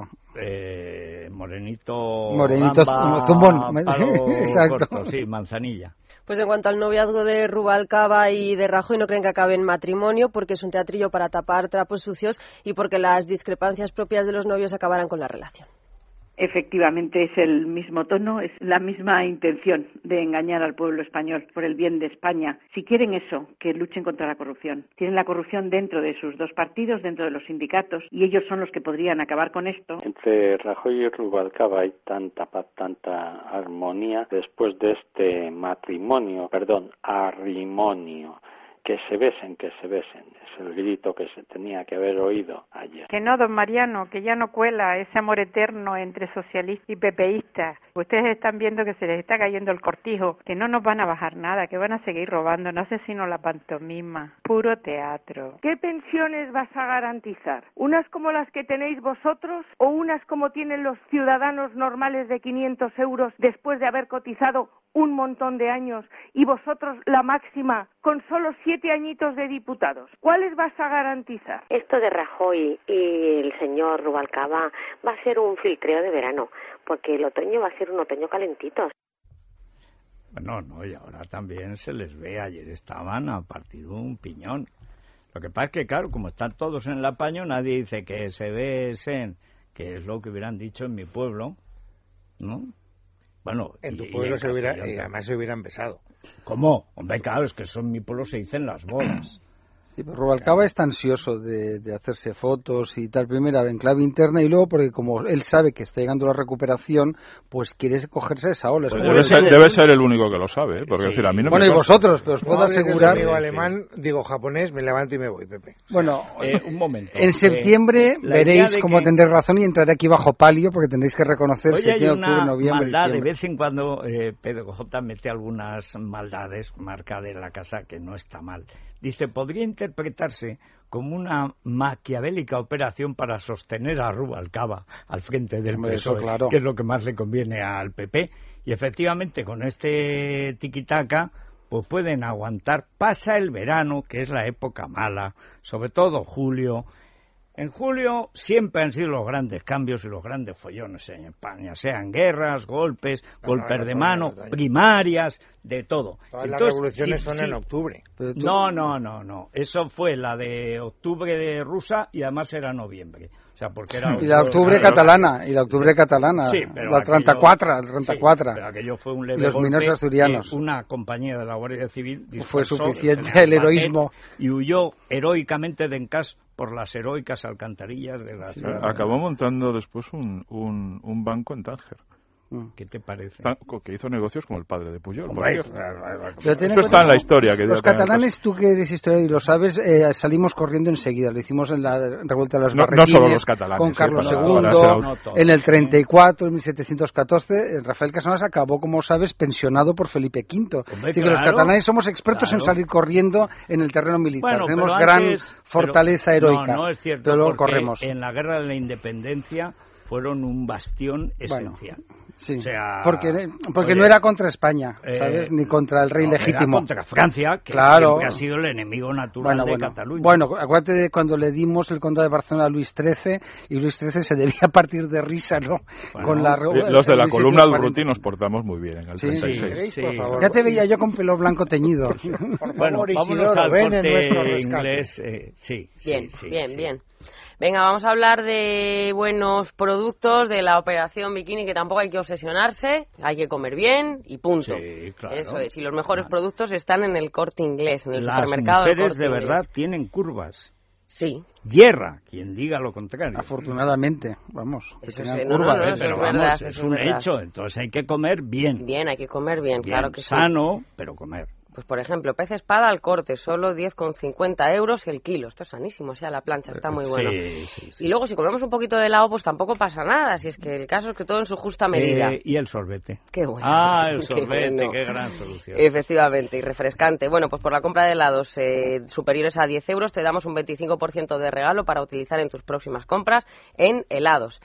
B: Eh, morenito...
E: Morenito
B: gamba,
E: zumón,
B: palo
E: exacto.
B: Corto, sí, manzanilla.
G: Pues en cuanto al noviazgo de Rubalcaba y de Rajoy, no creen que acabe en matrimonio, porque es un teatrillo para tapar trapos sucios y porque las discrepancias propias de los novios acabarán con la relación.
M: Efectivamente, es el mismo tono, es la misma intención de engañar al pueblo español por el bien de España. Si quieren eso, que luchen contra la corrupción. Tienen la corrupción dentro de sus dos partidos, dentro de los sindicatos, y ellos son los que podrían acabar con esto.
K: Entre Rajoy y Rubalcaba hay tanta paz, tanta armonía después de este matrimonio, perdón, arrimonio. Que se besen, que se besen. Es el grito que se tenía que haber oído ayer.
N: Que no, don Mariano, que ya no cuela ese amor eterno entre socialistas y pepeístas. Ustedes están viendo que se les está cayendo el cortijo, que no nos van a bajar nada, que van a seguir robando, no sé sino la pantomima. Puro teatro.
O: ¿Qué pensiones vas a garantizar? ¿Unas como las que tenéis vosotros o unas como tienen los ciudadanos normales de quinientos euros después de haber cotizado un montón de años y vosotros la máxima con solo siete añitos de diputados? ¿Cuáles vas a garantizar?
P: Esto de Rajoy y el señor Rubalcaba va a ser un filtreo de verano, porque el otoño va a ser un otoño calentito.
B: Bueno, no, y ahora también se les ve, ayer estaban a partir de un piñón. Lo que pasa es que, claro, como están todos en el apaño, nadie dice que se besen, que es lo que hubieran dicho en mi pueblo, ¿no? Bueno,
F: en tu
B: y,
F: pueblo
B: y
F: se hubiera,
B: Castellón,
F: y además se hubieran besado.
B: ¿Cómo? Hombre, claro, es que eso en mi pueblo se dicen las bodas.
E: Sí, pero Rubalcaba está ansioso de, de hacerse fotos y tal, primero en clave interna y luego porque como él sabe que está llegando la recuperación, pues quiere cogerse esa ola.
D: Pues debe, ser, debe ser el único que lo sabe, ¿eh? Porque
E: sí.
D: decir, a mí no
E: bueno,
D: me
E: y vosotros, pero os puedo
F: no,
E: asegurar...
F: Digo alemán, sí. digo japonés, me levanto y me voy, Pepe.
E: Bueno,
B: eh, un momento.
E: En septiembre eh, veréis cómo que... tendréis razón y entraré aquí bajo palio porque tendréis que reconocer septiembre, octubre, noviembre,
B: maldad,
E: diciembre.
B: De vez en cuando eh, Pedro J. mete algunas maldades, marca de la casa, que no está mal. Dice, podría interpretarse como una maquiavélica operación para sostener a Rubalcaba al frente del P S O E, claro. que es lo que más le conviene al P P. Y efectivamente, con este tiquitaca, pues pueden aguantar. Pasa el verano, que es la época mala, sobre todo julio. En julio siempre han sido los grandes cambios y los grandes follones en España, sean guerras, golpes, no, golpes no, de mano, no, primarias, de todo.
F: Todas
B: Entonces,
F: las revoluciones
B: sí,
F: son
B: sí.
F: en octubre.
B: Tú... No, no, no, no. Eso fue la de octubre de rusa y además era noviembre. O sea, porque era
E: y la octubre claro, catalana, y la octubre sí, catalana, sí, pero la treinta y cuatro, la treinta y cuatro.
B: Sí, pero aquello fue un leve
E: y los
B: golpe
E: mineros asturianos.
B: Una compañía de la Guardia Civil
E: fue suficiente el heroísmo.
B: Y huyó heroicamente de Encas por las heroicas alcantarillas de la
D: sí,
B: ciudad.
D: Acabó montando después un, un, un banco en Tánger.
B: ¿Qué te parece?
D: Que hizo negocios como el padre de Pujol.
B: Hombre,
D: Esto está en la historia. Que
E: los catalanes, tú que eres historiador y lo sabes, eh, salimos corriendo enseguida. Lo hicimos en la revuelta de las
D: no,
E: Barretines,
D: no solo los catalanes,
E: con Carlos
D: eh,
E: segundo,
D: no,
E: no, en el treinta y cuatro, en mil setecientos catorce, Rafael Casanovas acabó, como sabes, pensionado por Felipe quinto.
B: Hombre,
E: Así
B: claro,
E: que los catalanes somos expertos
B: claro.
E: en salir corriendo en el terreno militar.
B: Bueno,
E: tenemos
B: antes,
E: gran fortaleza
B: pero,
E: heroica.
B: No, no es cierto,
E: pero luego
B: porque
E: corremos.
B: En la guerra de la independencia fueron un bastión esencial.
E: Bueno, sí,
B: o sea,
E: porque, porque
B: oye,
E: no era contra España, ¿sabes?
B: Eh,
E: Ni contra el rey
B: no,
E: legítimo.
B: Era contra Francia, que
E: claro.
B: siempre ha sido el enemigo natural
E: bueno,
B: de
E: bueno.
B: Cataluña.
E: Bueno, acuérdate de cuando le dimos el condado de Barcelona a Luis trece, y Luis trece se debía partir de risa, ¿no?
D: Bueno,
E: Con la,
D: los de la columna Durruti nos portamos muy bien en el
E: sí,
D: treinta y seis.
E: Sí, sí. Ya te veía yo con pelo blanco teñido.
B: Por bueno, favor, vámonos al corte inglés. Eh, sí,
Q: bien,
B: sí, sí,
Q: bien,
B: sí.
Q: bien. Venga, vamos a hablar de buenos productos, de la operación bikini, que tampoco hay que obsesionarse, hay que comer bien y punto.
B: Sí, claro.
Q: Eso es, y los mejores claro. productos están en el Corte Inglés, en el
B: Las
Q: supermercado del
B: mujeres
Q: Corte
B: de
Q: Inglés.
B: verdad tienen curvas.
Q: Sí.
B: Hierra, quien diga lo contrario.
E: Afortunadamente, vamos.
Q: Eso sí, no, curvas, no, no,
B: eh,
Q: eso
B: pero
Q: es
B: vamos,
Q: verdad,
B: es
Q: eso
B: un
Q: es verdad.
B: hecho, entonces hay que comer bien.
Q: Bien, hay que comer bien,
B: bien
Q: claro que sí.
B: Sano, pero comer.
Q: Pues por ejemplo, pez espada al corte, solo diez con cincuenta euros el kilo. Esto es sanísimo, o sea, la plancha está muy bueno.
B: Sí, sí, sí.
Q: Y luego si comemos un poquito de helado, pues tampoco pasa nada, si es que el caso es que todo en su justa medida.
B: Eh, y el sorbete.
Q: Qué bueno.
B: Ah, el sorbete,
Q: qué, bueno.
B: qué gran solución.
Q: Efectivamente, y refrescante. Bueno, pues por la compra de helados eh, superiores a diez euros te damos un veinticinco por ciento de regalo para utilizar en tus próximas compras en helados.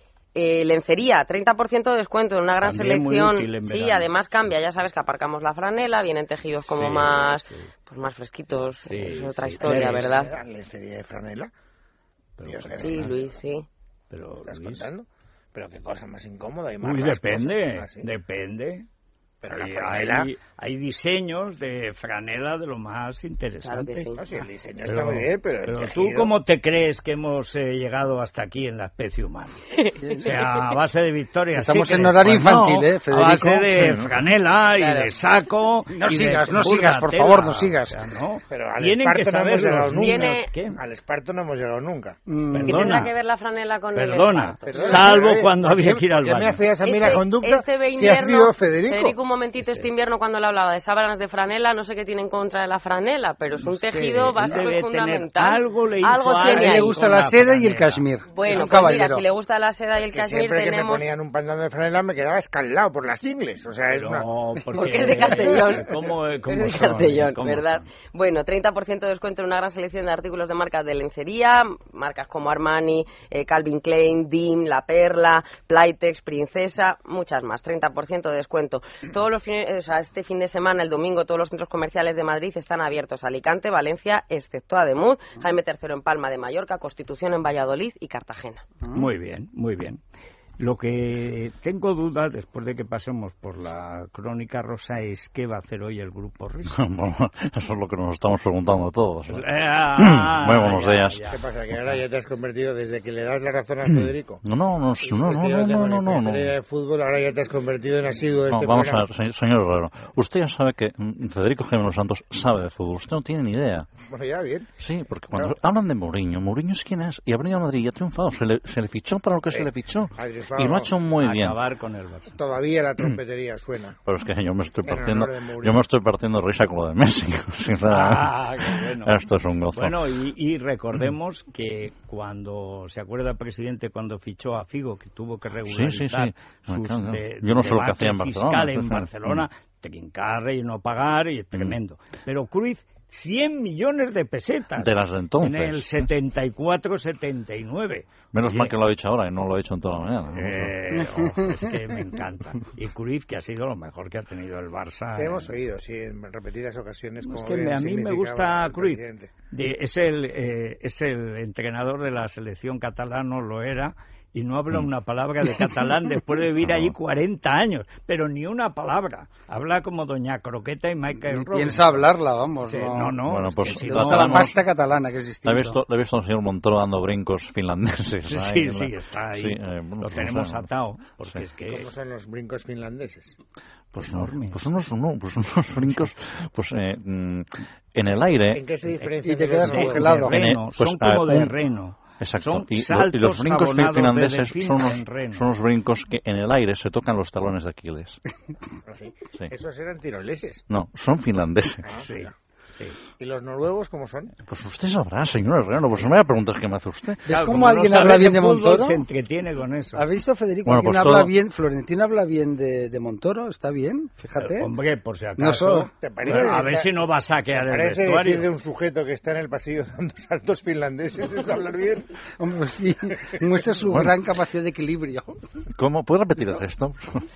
Q: Eh, lencería, treinta por ciento de descuento en una gran
B: También
Q: selección.
B: muy útil en
Q: sí,
B: verano.
Q: Además cambia, ya sabes que aparcamos la franela, vienen tejidos como
B: sí,
Q: más
B: sí.
Q: pues más fresquitos,
B: sí,
Q: es otra
B: sí.
Q: historia,
F: ¿Lencería,
Q: ¿verdad?
F: ¿Lencería de franela?
B: Pero,
F: Dios,
Q: sí,
F: verdad.
Q: Luis, sí.
B: Pero,
F: ¿Estás
B: Luis...
F: contando? Pero qué cosa más incómoda y más
B: Uy, depende,
F: rasposa,
B: depende.
F: Pero
B: hay,
F: la franela...
B: hay, hay diseños de franela de lo más interesante.
Q: Claro que sí.
F: No, sí, el diseño
B: pero,
F: está muy bien, pero,
B: pero
F: el
B: tú
F: tejido...
B: cómo te crees que hemos eh, llegado hasta aquí en la especie humana. O sea, a base de victoria.
E: Estamos
B: sí
E: en horario
B: pues
E: infantil,
B: no,
E: ¿eh, Federico?
B: A base de
E: sí, ¿no?
B: franela
Q: claro.
B: y de saco.
E: No
B: y
E: sigas,
B: de
E: no sigas, por
B: tela.
E: favor, no sigas.
B: O sea, no.
F: Pero al
B: Tienen que
F: esparto no
B: saber
F: hemos llegado
B: los
F: nunca.
B: niños.
Q: Tiene-
B: ¿Qué?
F: Al esparto no hemos llegado nunca.
E: Mm,
Q: ¿Qué
B: Perdona.
Q: tendrá que ver la franela con
B: Perdona.
Q: el esparto?
F: Perdona,
B: Salvo
F: oye,
B: cuando
F: ¿por qué-
B: había que ir al
F: ¿por qué me
B: baño.
F: hacías a mí la conducta
Q: este ve
F: si
Q: invierno,
F: ha sido Federico?
Q: Federico, un momentito, este invierno cuando le hablaba de sábanas de franela, no sé qué tiene en contra de la franela, pero es un
B: No sé,
Q: tejido básico
B: debe
Q: y
B: tener
Q: fundamental.
B: algo le hizo
Q: Algo
B: a
E: A
Q: tiene
E: él
Q: ahí.
E: le gusta
B: con
E: la
B: la
E: seda y el
B: franela.
E: cashmir.
Q: Bueno,
E: Es un
Q: pues
E: caballero.
Q: mira, si le gusta la seda y el
F: Que
Q: cashmir,
F: siempre que me
Q: tenemos...
F: ponían un pantalón de franela me quedaba escaldado por las ingles. O sea, es una...
B: No, porque,
Q: Porque es de Castellón.
B: ¿Cómo, cómo
Q: Es de
B: son?
Q: Castellón,
B: ¿Cómo
Q: ¿verdad?
B: son?
Q: Bueno, treinta por ciento de descuento en una gran selección de artículos de marcas de lencería, marcas como Armani, eh, Calvin Klein, D I M, La Perla, Playtex, Princesa, muchas más, treinta por ciento de descuento. Todo todos los fines, o sea, este fin de semana, el domingo, todos los centros comerciales de Madrid están abiertos. Alicante, Valencia, excepto Ademuz, Jaime tercero en Palma de Mallorca, Constitución en Valladolid y Cartagena.
B: Muy bien, muy bien. Lo que tengo dudas, después de que pasemos por la crónica rosa, es qué va a hacer hoy el Grupo Risa.
R: Bueno, eso es lo que nos estamos preguntando todos. ¿eh?
B: Ah,
R: Muy buenos
B: ya,
R: días.
B: ya.
F: ¿Qué pasa? ¿Que ahora ya te has convertido desde que le das la razón a Federico?
R: No, no, no, no, no, no, no, no, no, no.
F: De fútbol, ahora ya te has convertido en asiduo de
R: No,
F: este
R: vamos
F: programa.
R: a ver, señor Herrero. Usted ya sabe que mm, Federico Jiménez Los Santos sabe de fútbol. Usted no tiene ni idea.
F: Bueno, ya, bien.
R: Sí, porque cuando
F: Claro.
R: hablan de Mourinho, Mourinho es quién es. Y ha venido a Madrid y ha triunfado. Se le, se le fichó para lo que
F: Sí.
R: se le fichó.
F: Ha triunfado.
R: Y lo ha hecho muy bien.
B: Acabar con el Barça.
F: Todavía la trompetería suena.
R: Pero es que yo me estoy
F: En
R: partiendo,
F: honor de Mourinho.
R: yo me estoy partiendo de risa con lo de Messi, sinceramente.
B: Ah, qué bueno.
R: Esto es un gozo.
B: Bueno, y, y recordemos que cuando, ¿se acuerda el presidente cuando fichó a Figo, que tuvo que regularizar
R: Sí, sí, sí.
B: sus
R: Claro.
B: de-
R: Yo no sé lo que
B: debate
R: hacía en Barcelona,
B: fiscal en
R: sí, sí.
B: Barcelona, trincar y no pagar, y es tremendo. Pero Cruyff, cien millones de pesetas.
R: De las de entonces.
B: En el setenta y cuatro setenta y nueve.
R: Menos
B: Oye,
R: mal que lo ha dicho ahora y no lo ha dicho en toda la mañana.
B: eh, oh, es que me encanta. Y Cruyff, que ha sido lo mejor que ha tenido el Barça.
F: Te
B: eh,
F: hemos oído, sí, en repetidas ocasiones.
B: Es
F: como
B: que
F: bien
B: me- a mí me
F: significaba
B: gusta
F: el
B: Cruyff.
F: presidente.
B: De- es, el, eh, es el entrenador de la selección catalana, lo era, y no habla una palabra de catalán después de vivir allí cuarenta años, pero ni una palabra. Habla como Doña Croqueta y Michael
E: Ni
B: Robinson.
E: piensa hablarla, vamos.
B: Sí,
E: no,
B: no, no.
R: Bueno,
B: es
R: pues
B: que si
R: la
B: no-
E: la
R: tenemos-
E: pasta catalana, que es
R: Le
E: distinto.
R: he visto, le he visto al señor Montoro dando brincos finlandeses.
B: Sí,
R: ahí
B: sí,
R: en la-
B: sí, está ahí.
R: Sí, eh, bueno,
B: Lo
R: pues
B: tenemos
R: no sé.
B: atado, porque
R: Sí.
B: es que...
F: ¿Cómo son los brincos finlandeses?
R: Pues, no, pues, unos, no, pues unos brincos pues, eh, mm, en el aire.
F: ¿En qué se diferencian
E: Y te
F: de
E: quedas
F: los de-
E: congelado.
B: de
R: En el-
B: reno,
R: pues,
B: son
R: a ver,
B: como de
R: un-
B: reno.
R: Exacto.
B: Son
R: Y, lo- y
B: saltos
R: los brincos
B: jabonados de
R: finlandeses
B: delfín
R: son
B: en
R: unos,
B: reno.
R: son unos brincos que en el aire se tocan los talones de Aquiles.
F: ¿Ah, sí?
R: Sí.
F: Esos eran tiroleses.
R: No, son finlandeses.
F: Ah,
B: Sí,
F: mira.
B: sí.
F: ¿Y los noruegos cómo son?
R: Pues usted sabrá, señor Herrero, pues no me voy a preguntar qué me hace usted.
E: ¿Ves
B: Claro,
E: cómo
B: como
E: alguien
B: no
E: habla
B: sabe
E: bien de
B: fútbol,
E: Montoro?
B: se entretiene con eso.
E: ¿Has visto, Federico?
R: Bueno,
E: ¿Alguien
R: pues
E: habla
R: todo-
E: bien? Florentino habla bien de, de Montoro, está bien, fíjate.
B: Pero, hombre, por si acaso...
E: No solo-
F: ¿Te parece
B: Bueno, a
F: que
B: ver
F: está-
B: si no va a saquear
F: ¿Te
B: el
F: parece
B: vestuario.
F: decir de un sujeto que está en el pasillo dando saltos finlandeses es hablar bien?
E: Hombre, pues sí, muestra su
R: Bueno.
E: gran capacidad de equilibrio.
R: ¿Cómo? ¿Puede repetir el gesto?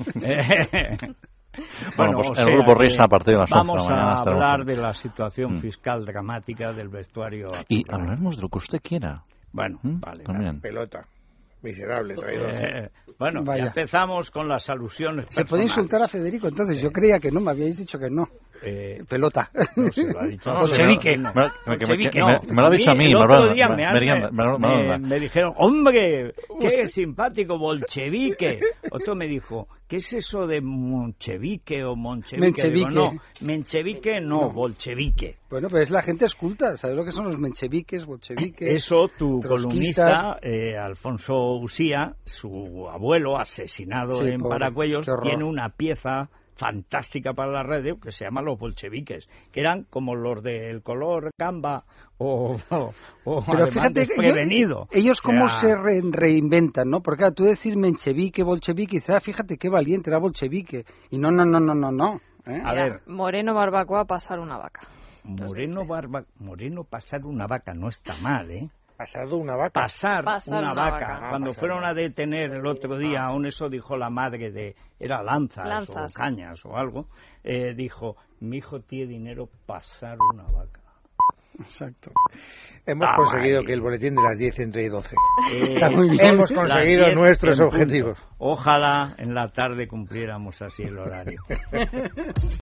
B: Eh,
R: Bueno, pues
B: o
R: el
B: sea
R: Grupo
B: que
R: Risa a partir de las once de la
B: Vamos
R: mañana
B: a
R: hasta las
B: hablar
R: once.
B: de la situación
R: Mm.
B: fiscal dramática del vestuario.
R: Y hablaremos de lo que usted quiera.
B: Bueno,
R: ¿Mm?
B: vale.
R: También.
F: Pelota. Miserable, traidor.
B: Eh, bueno,
E: Vaya.
B: ya empezamos con las alusiones
E: Se puede
B: personales.
E: insultar a Federico, entonces yo creía que no, me habíais dicho que no.
B: Eh,
E: Pelota.
B: no, se lo ha dicho
R: No,
B: Bolchevique.
R: me- me- me-
B: Bolchevique,
R: me-
B: no.
R: me- me lo ha dicho a mí,
B: El
R: me
B: otro
R: lo-
B: día
R: me-
B: me, han-
R: merienda, me lo- me lo-
B: me- me dijeron, hombre, qué simpático, bolchevique. Otro me dijo, ¿qué es eso de monchevique o monchevique? Digo,
E: Menchevique.
B: no, menchevique no, bolchevique.
E: Bueno, pues la gente es culta, ¿sabes lo que son los mencheviques, bolcheviques?
B: Eso, tu
E: trotskistas?
B: columnista, eh, Alfonso Usía, su abuelo asesinado
E: Sí,
B: en
E: pobre,
B: Paracuellos,
E: qué horror.
B: tiene una pieza fantástica para la radio que se llama Los Bolcheviques, que eran como los del color gamba o, o, o
E: Pero
B: además
E: fíjate, que
B: desprevenido.
E: ellos, ellos
B: O
E: cómo
B: sea,
E: se re- reinventan, ¿no? Porque claro, tú decir menchevique, bolchevique, y dices, ah, fíjate qué valiente, era bolchevique. Y no, no, no, no, no, no. ¿eh?
B: A ver,
C: Moreno Barbacoa pasar una vaca.
B: Moreno, barba, Moreno pasar una vaca no está mal, ¿eh?
F: Pasado una vaca.
B: Pasar,
C: Pasar
B: una,
C: una
B: vaca.
C: vaca.
F: Ah,
B: Cuando
F: pasar
B: fueron
F: una
B: a detener el otro día, aún eso dijo la madre de, era lanzas,
C: Lanzas.
B: o cañas o algo, eh, dijo, mi hijo tiene dinero pasar una vaca.
E: Exacto.
F: Hemos
B: Ah,
F: conseguido
B: vale.
F: que el boletín de las diez entre y doce.
B: Eh,
E: Está muy bien.
F: Hemos
B: las
F: conseguido
B: diez
F: nuestros
B: en punto.
F: objetivos.
B: Ojalá en la tarde cumpliéramos así el horario.